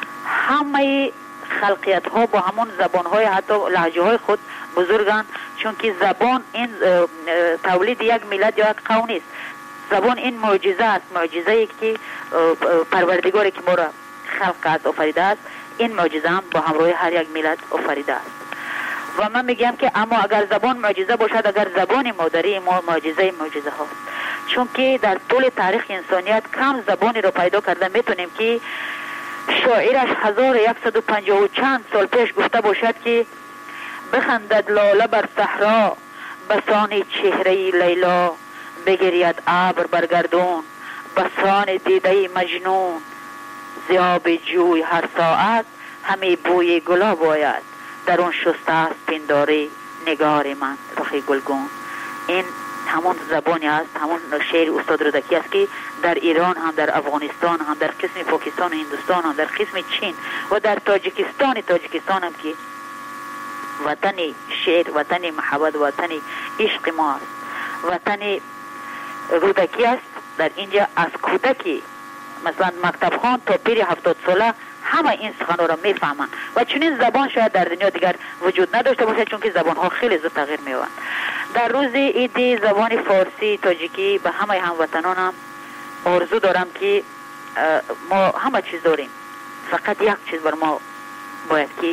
همه خلقیت ها با همون زبان های حتی لهجه های خود بزرگند، چون که زبان این تولید یک ملت یا یک قوم نیست. زبان این معجزه است، معجزه ای که پروردگاری که ما را خلق کرد آفریده است، این معجزه هم با همراه هر یک ملت آفریده است. و من میگم که اما اگر زبان معجزه باشد، اگر زبان مادری ما معجزه هاست، چون که در طول تاریخ انسانیت کم زبانی رو پیدا کرده میتونیم که شاعرش 1150 چند سال پیش گفته باشد که بخندد لاله بر صحرا بسان چهره لیلا، بگرید ابر برگردون بسان دیده مجنون، زیاب جوی هر ساعت همه بوی گلاب آید، در اون شسته است پنداری نگار من رخ گلگون. این همون زبانی است، همون شعر استاد رودکی است که در ایران هم، در افغانستان هم، در قسم پاکستان و هندوستان هم، در قسم چین و در تاجیکستان هم که وطن شعر، وطن محبت، وطن عشق ما است، وطن رودکی است. در اینجا از کودکی مثلا مکتب خان تا پیر 70 ساله همه این سخنان را میفهمند و چنین زبان شاید در دنیا دیگر وجود نداشته باشد، چون که زبان ها خیلی زود تغییر می‌یابند. در روز عید زبان فارسی تاجیکی به همه هموطنانم آرزو دارم که ما همه چیز داریم، فقط یک چیز بر ما باید که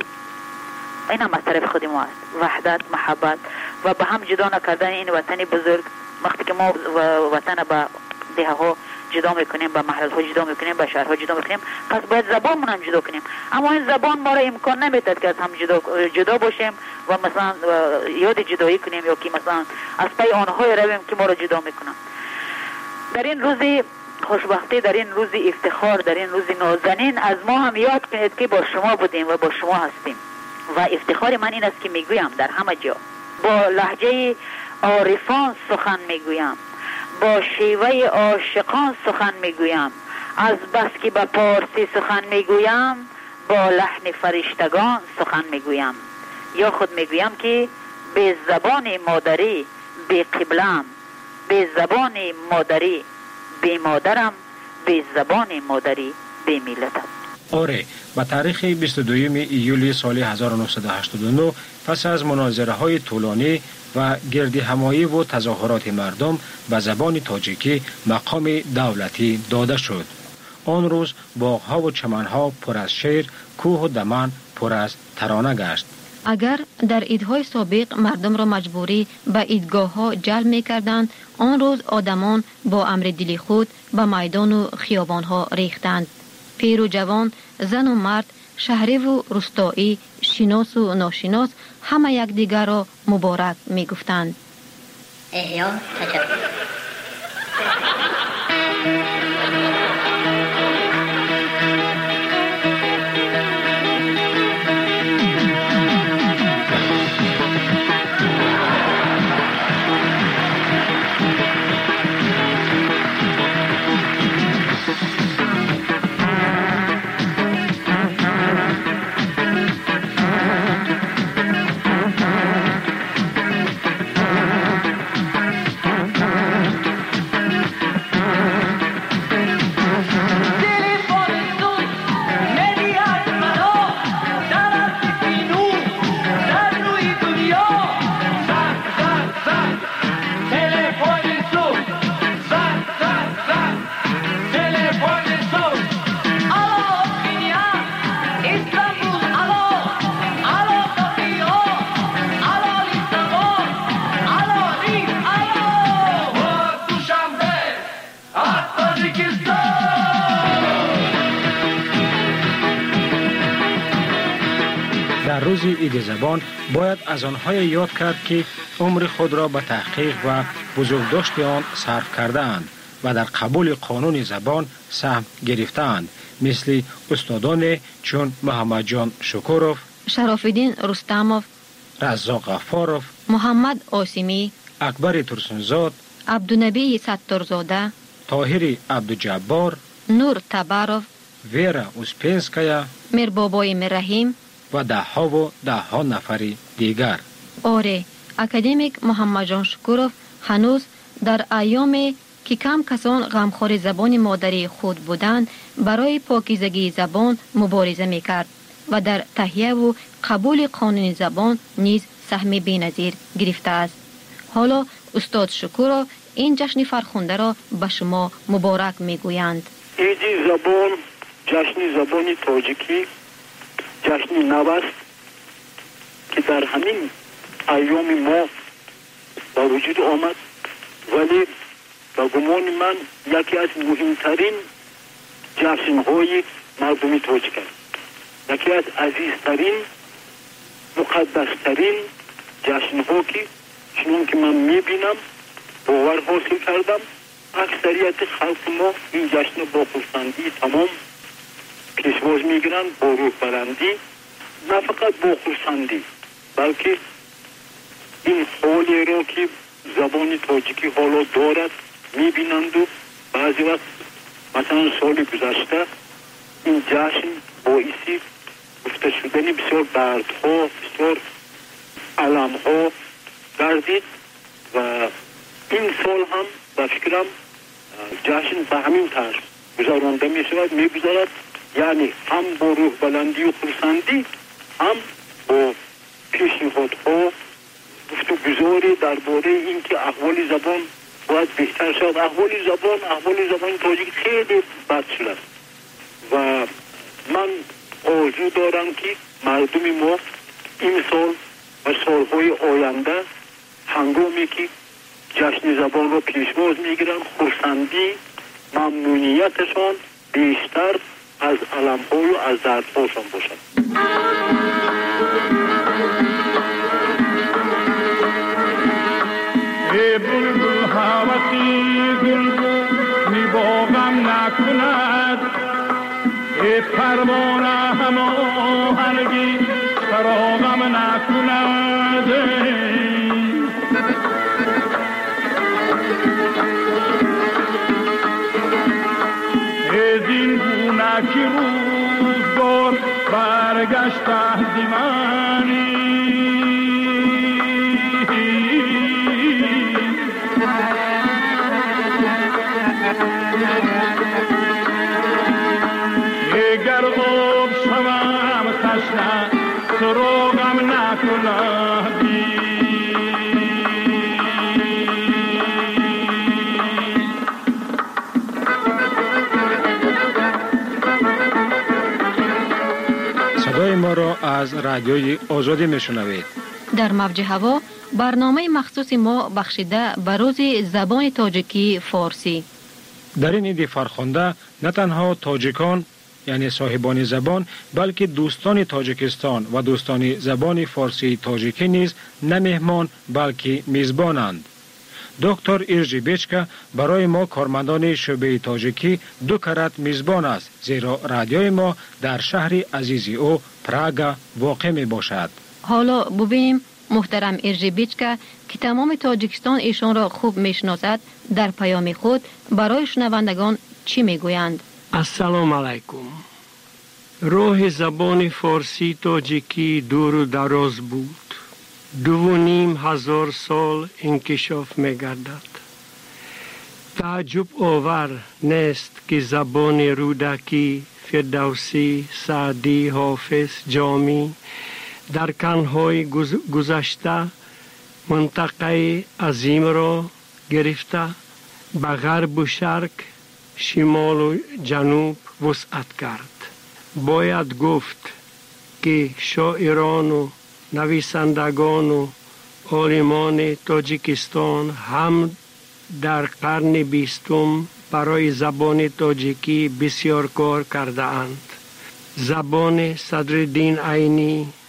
این هم از طرف خود ما است، وحدت، محبت و به هم جدا نکردن این وطن بزرگ. وقتی که ما وطن به دهه ها جدا میکنیم، به محل ها جدا میکنیم، به شهرها جدا میکنیم، پس باید زبانمون هم جدا کنیم. اما این زبان ما را امکان نمیداد که از هم جدا باشیم و مثلا یاد جدایی کنیم یا که مثلا از پی آنهای رویم که ما را جدا میکنن. در این روز خوشبختی، در این روز افتخار، در این روز نازنین از ما هم یاد کنید که با شما بودیم و با شما هستیم. و افتخار من این است که میگویم در همه جا با لهجه عارفان سخن میگویم، با شیوه عاشقان سخن میگویم، از بس که به پارسی سخن میگویم با لحن فرشتگان سخن میگویم. یا خود میگویم که به زبان مادری به قبلم، به زبان مادری به مادرم، به زبان مادری به ملتم. آره، با تاریخ 22 ایولی سال 1989 پس از مناظره های طولانی و گردی همایی و تظاهرات مردم به زبان تاجیکی مقام دولتی داده شد. آن روز باغ‌ها و چمن‌ها پر از شعر، کوه و دمن پر از ترانه گشت. اگر در عیدهای سابق مردم را مجبوری به عیدگاه‌ها جلب می‌کردند، آن روز آدمان با امر دلی خود به میدان و خیابان‌ها ریختند. پیر و جوان، زن و مرد، شهری و روستایی، شناس و ناشناس همه یکدیگر را مبارک می‌گفتند. احیا تشکر. در روز عید زبان باید از آنهای یاد کرد که عمر خود را به تحقیق و بزرگداشت آن صرف کرده‌اند و در قبول قانون زبان سهم گرفته‌اند، مثل استادان چون محمد جان شکوروف، شراف‌الدین رستموف، رزاق غفاروف، محمد آسیمی، اکبر ترسونزاد، عبدالنبی ستارزاده، طاهر عبدالجبار، نور تباروف، ویرا اوسپنسکایا، میربابای مرحیم و ده ها نفری دیگر. آره، اکادمیک محمد جان شکوروف هنوز در ایامی که کم کسان غمخوار زبان مادری خود بودند برای پاکیزگی زبان مبارزه میکرد و در تهیه و قبول قانون زبان نیز سهم بی‌نظیر گرفته است. حالا استاد شکوروف این جشن فرخنده را به شما مبارک میگویند. عید زبان جشن زبان تاجیکی، جشن نو است که در همین ایام ما با وجود آمد، ولی با گمان من یکی از مهمترین جشن‌های مردمی تاجیک است، یکی از عزیزترین مقدسترین جشن‌ها که چنان که من میبینم باور حاصل کردم اکثریت خلق ما این جشن با خرسندی تمام پیشواز میگیرن، با روح برندی، نه فقط با خرسندی بلکه این حالی را که زبان تاجیکی حالا دارد میبینند و بعضی وقت مثلا سال گذشته این جشن باعثی گفته شدن بسیار دردها، بسیار علمها گردید و این سال هم به فکرم جشن به همین طرز گذرانده می شود، می گذارد، یعنی هم با روح بلندی و خرسندی، هم با پیشنهادها گفتگوزاری درباره اینکه احوال زبان باید بهتر شد. احوال زبان تاجیک خیلی بد شده و من آرزو دارم که مردم ما این سال و سالهای آینده هنگامی که جشن زبان رو پیشواز میگیرن خرسندی، ممنونیتشان بیشتر از علم‌های و از دردهاشان باشد. ای بلبل هوسی بلبل می باغم نکند، ای پروانه هماهنگی فراغم نکند. ای زین گونه که روزگار برگشت از منی، اگر آب شوم تشنه سراغم نکندی. صدای ما را از رادیوی آزادی میشنوید. در موج هوا برنامه مخصوص ما بخشیده به روز زبان تاجیکی فارسی. در این عید فرخنده نه تنها تاجیکان یعنی صاحبان زبان بلکه دوستان تاجیکستان و دوستان زبان فارسی تاجیکی نیز نه مهمان بلکه میزبانند. دکتر ایرجی بیچکا برای ما کارمندان شعبه تاجیکی 2 کرات میزبان است، زیرا رادیوی ما در شهر عزیز او پراگا واقع می باشد. حالا ببینیم محترم ایرجی بیچکا که تمام تاجیکستان ایشان را خوب میشناسد در پیام خود برای شنوندگان چی میگویند. السلام علیکم. راه زبان فارسی تاجیکی دور و دراز بود. 2500 سال انکشاف می‌گردد. تعجب آور نیست که زبان رودکی، فردوسی، سعدی، حافظ، جامی در قرن‌های گذشته منطقه عظیم را گرفته به غرب و شرق، شمال و جنوب وسعت کرد. باید گفت که شاعران و نویسندگان و عالمان تاجیکستان هم در قرن 20 برای زبان تاجیکی بسیار کار کرده اند. زبان صدرالدین عینی،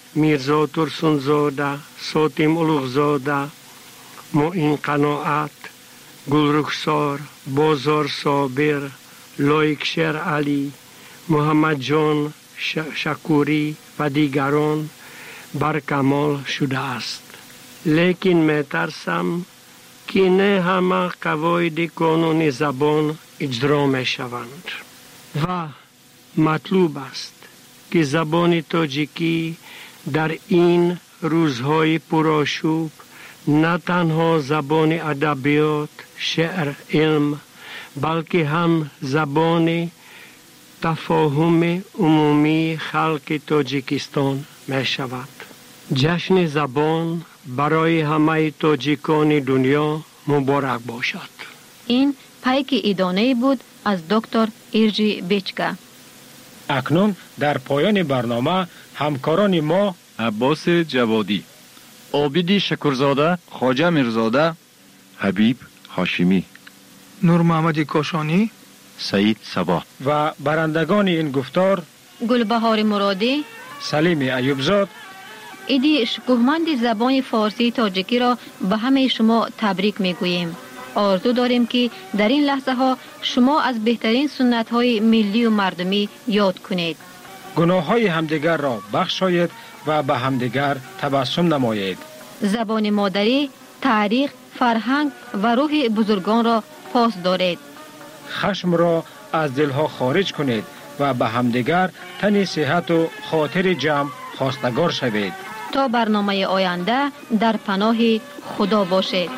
میرزا ترسونزاده، ساتیم الوغزاده، معین قناعت، گلرخسار، بازار صابر، لایکشر علی، محمد جان شکوری و دیگران برکمال شده است. لیکن می ترسم که نه همه قواعد قانون زبان اجرا می شوند و مطلوب است که زبان تاجیکی در این روزهای پرآشوب نه تنها زبان ادبیات، شعر، علم، بلکه هم زبان تفاهم عمومی خلق تاجیکستان می شود. جشن زبان برای همه تاجیکان دنیا مبارک باشد. این پیک ادانه بود از دکتر ایرجی بیچکا. اکنون در پایان برنامه همکاران ما عباس جوادی، عابدی شکرزاده، خواجه میرزاده، حبیب هاشمی، نور محمد کاشانی، سعید صبا و برندگان این گفتار گلبهار مرادی، سلیم ایوبزاد. ایدی شکوهمند زبان فارسی تاجیکی را به همه شما تبریک میگوییم. آرزو داریم که در این لحظه ها شما از بهترین سنت های ملی و مردمی یاد کنید. گناه های همدیگر را بخشایید و به همدیگر تبسم نمایید. زبان مادری، تاریخ، فرهنگ و روح بزرگان را پاس دارید. خشم را از دلها خارج کنید و به همدیگر تن صحت و خاطر جمع خواستگار شوید. تا برنامه آینده در پناه خدا باشید.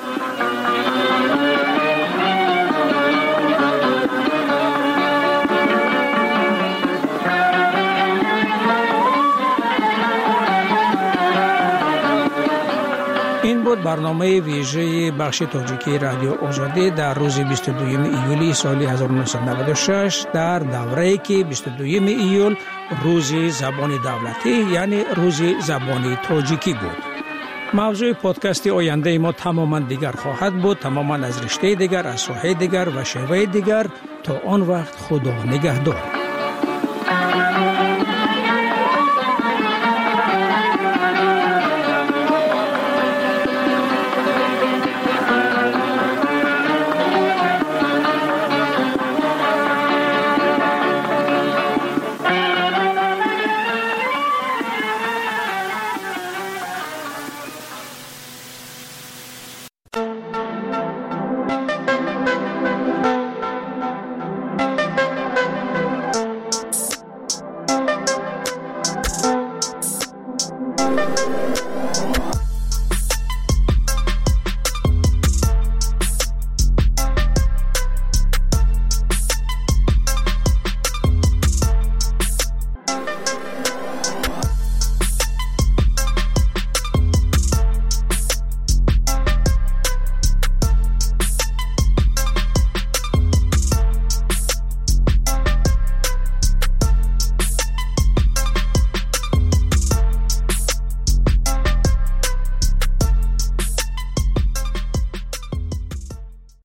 این بود برنامه ویژه بخش تاجیکی رادیو آزادی در روز 22 ایولی سال 1996 در دوره‌ای که 22 ایول روز زبان دولتی یعنی روز زبان تاجیکی بود. موضوع پادکست آینده ما تماما دیگر خواهد بود، تماما از رشته دیگر، از ساحه دیگر و شیوه دیگر. تا آن وقت خدا نگهدار.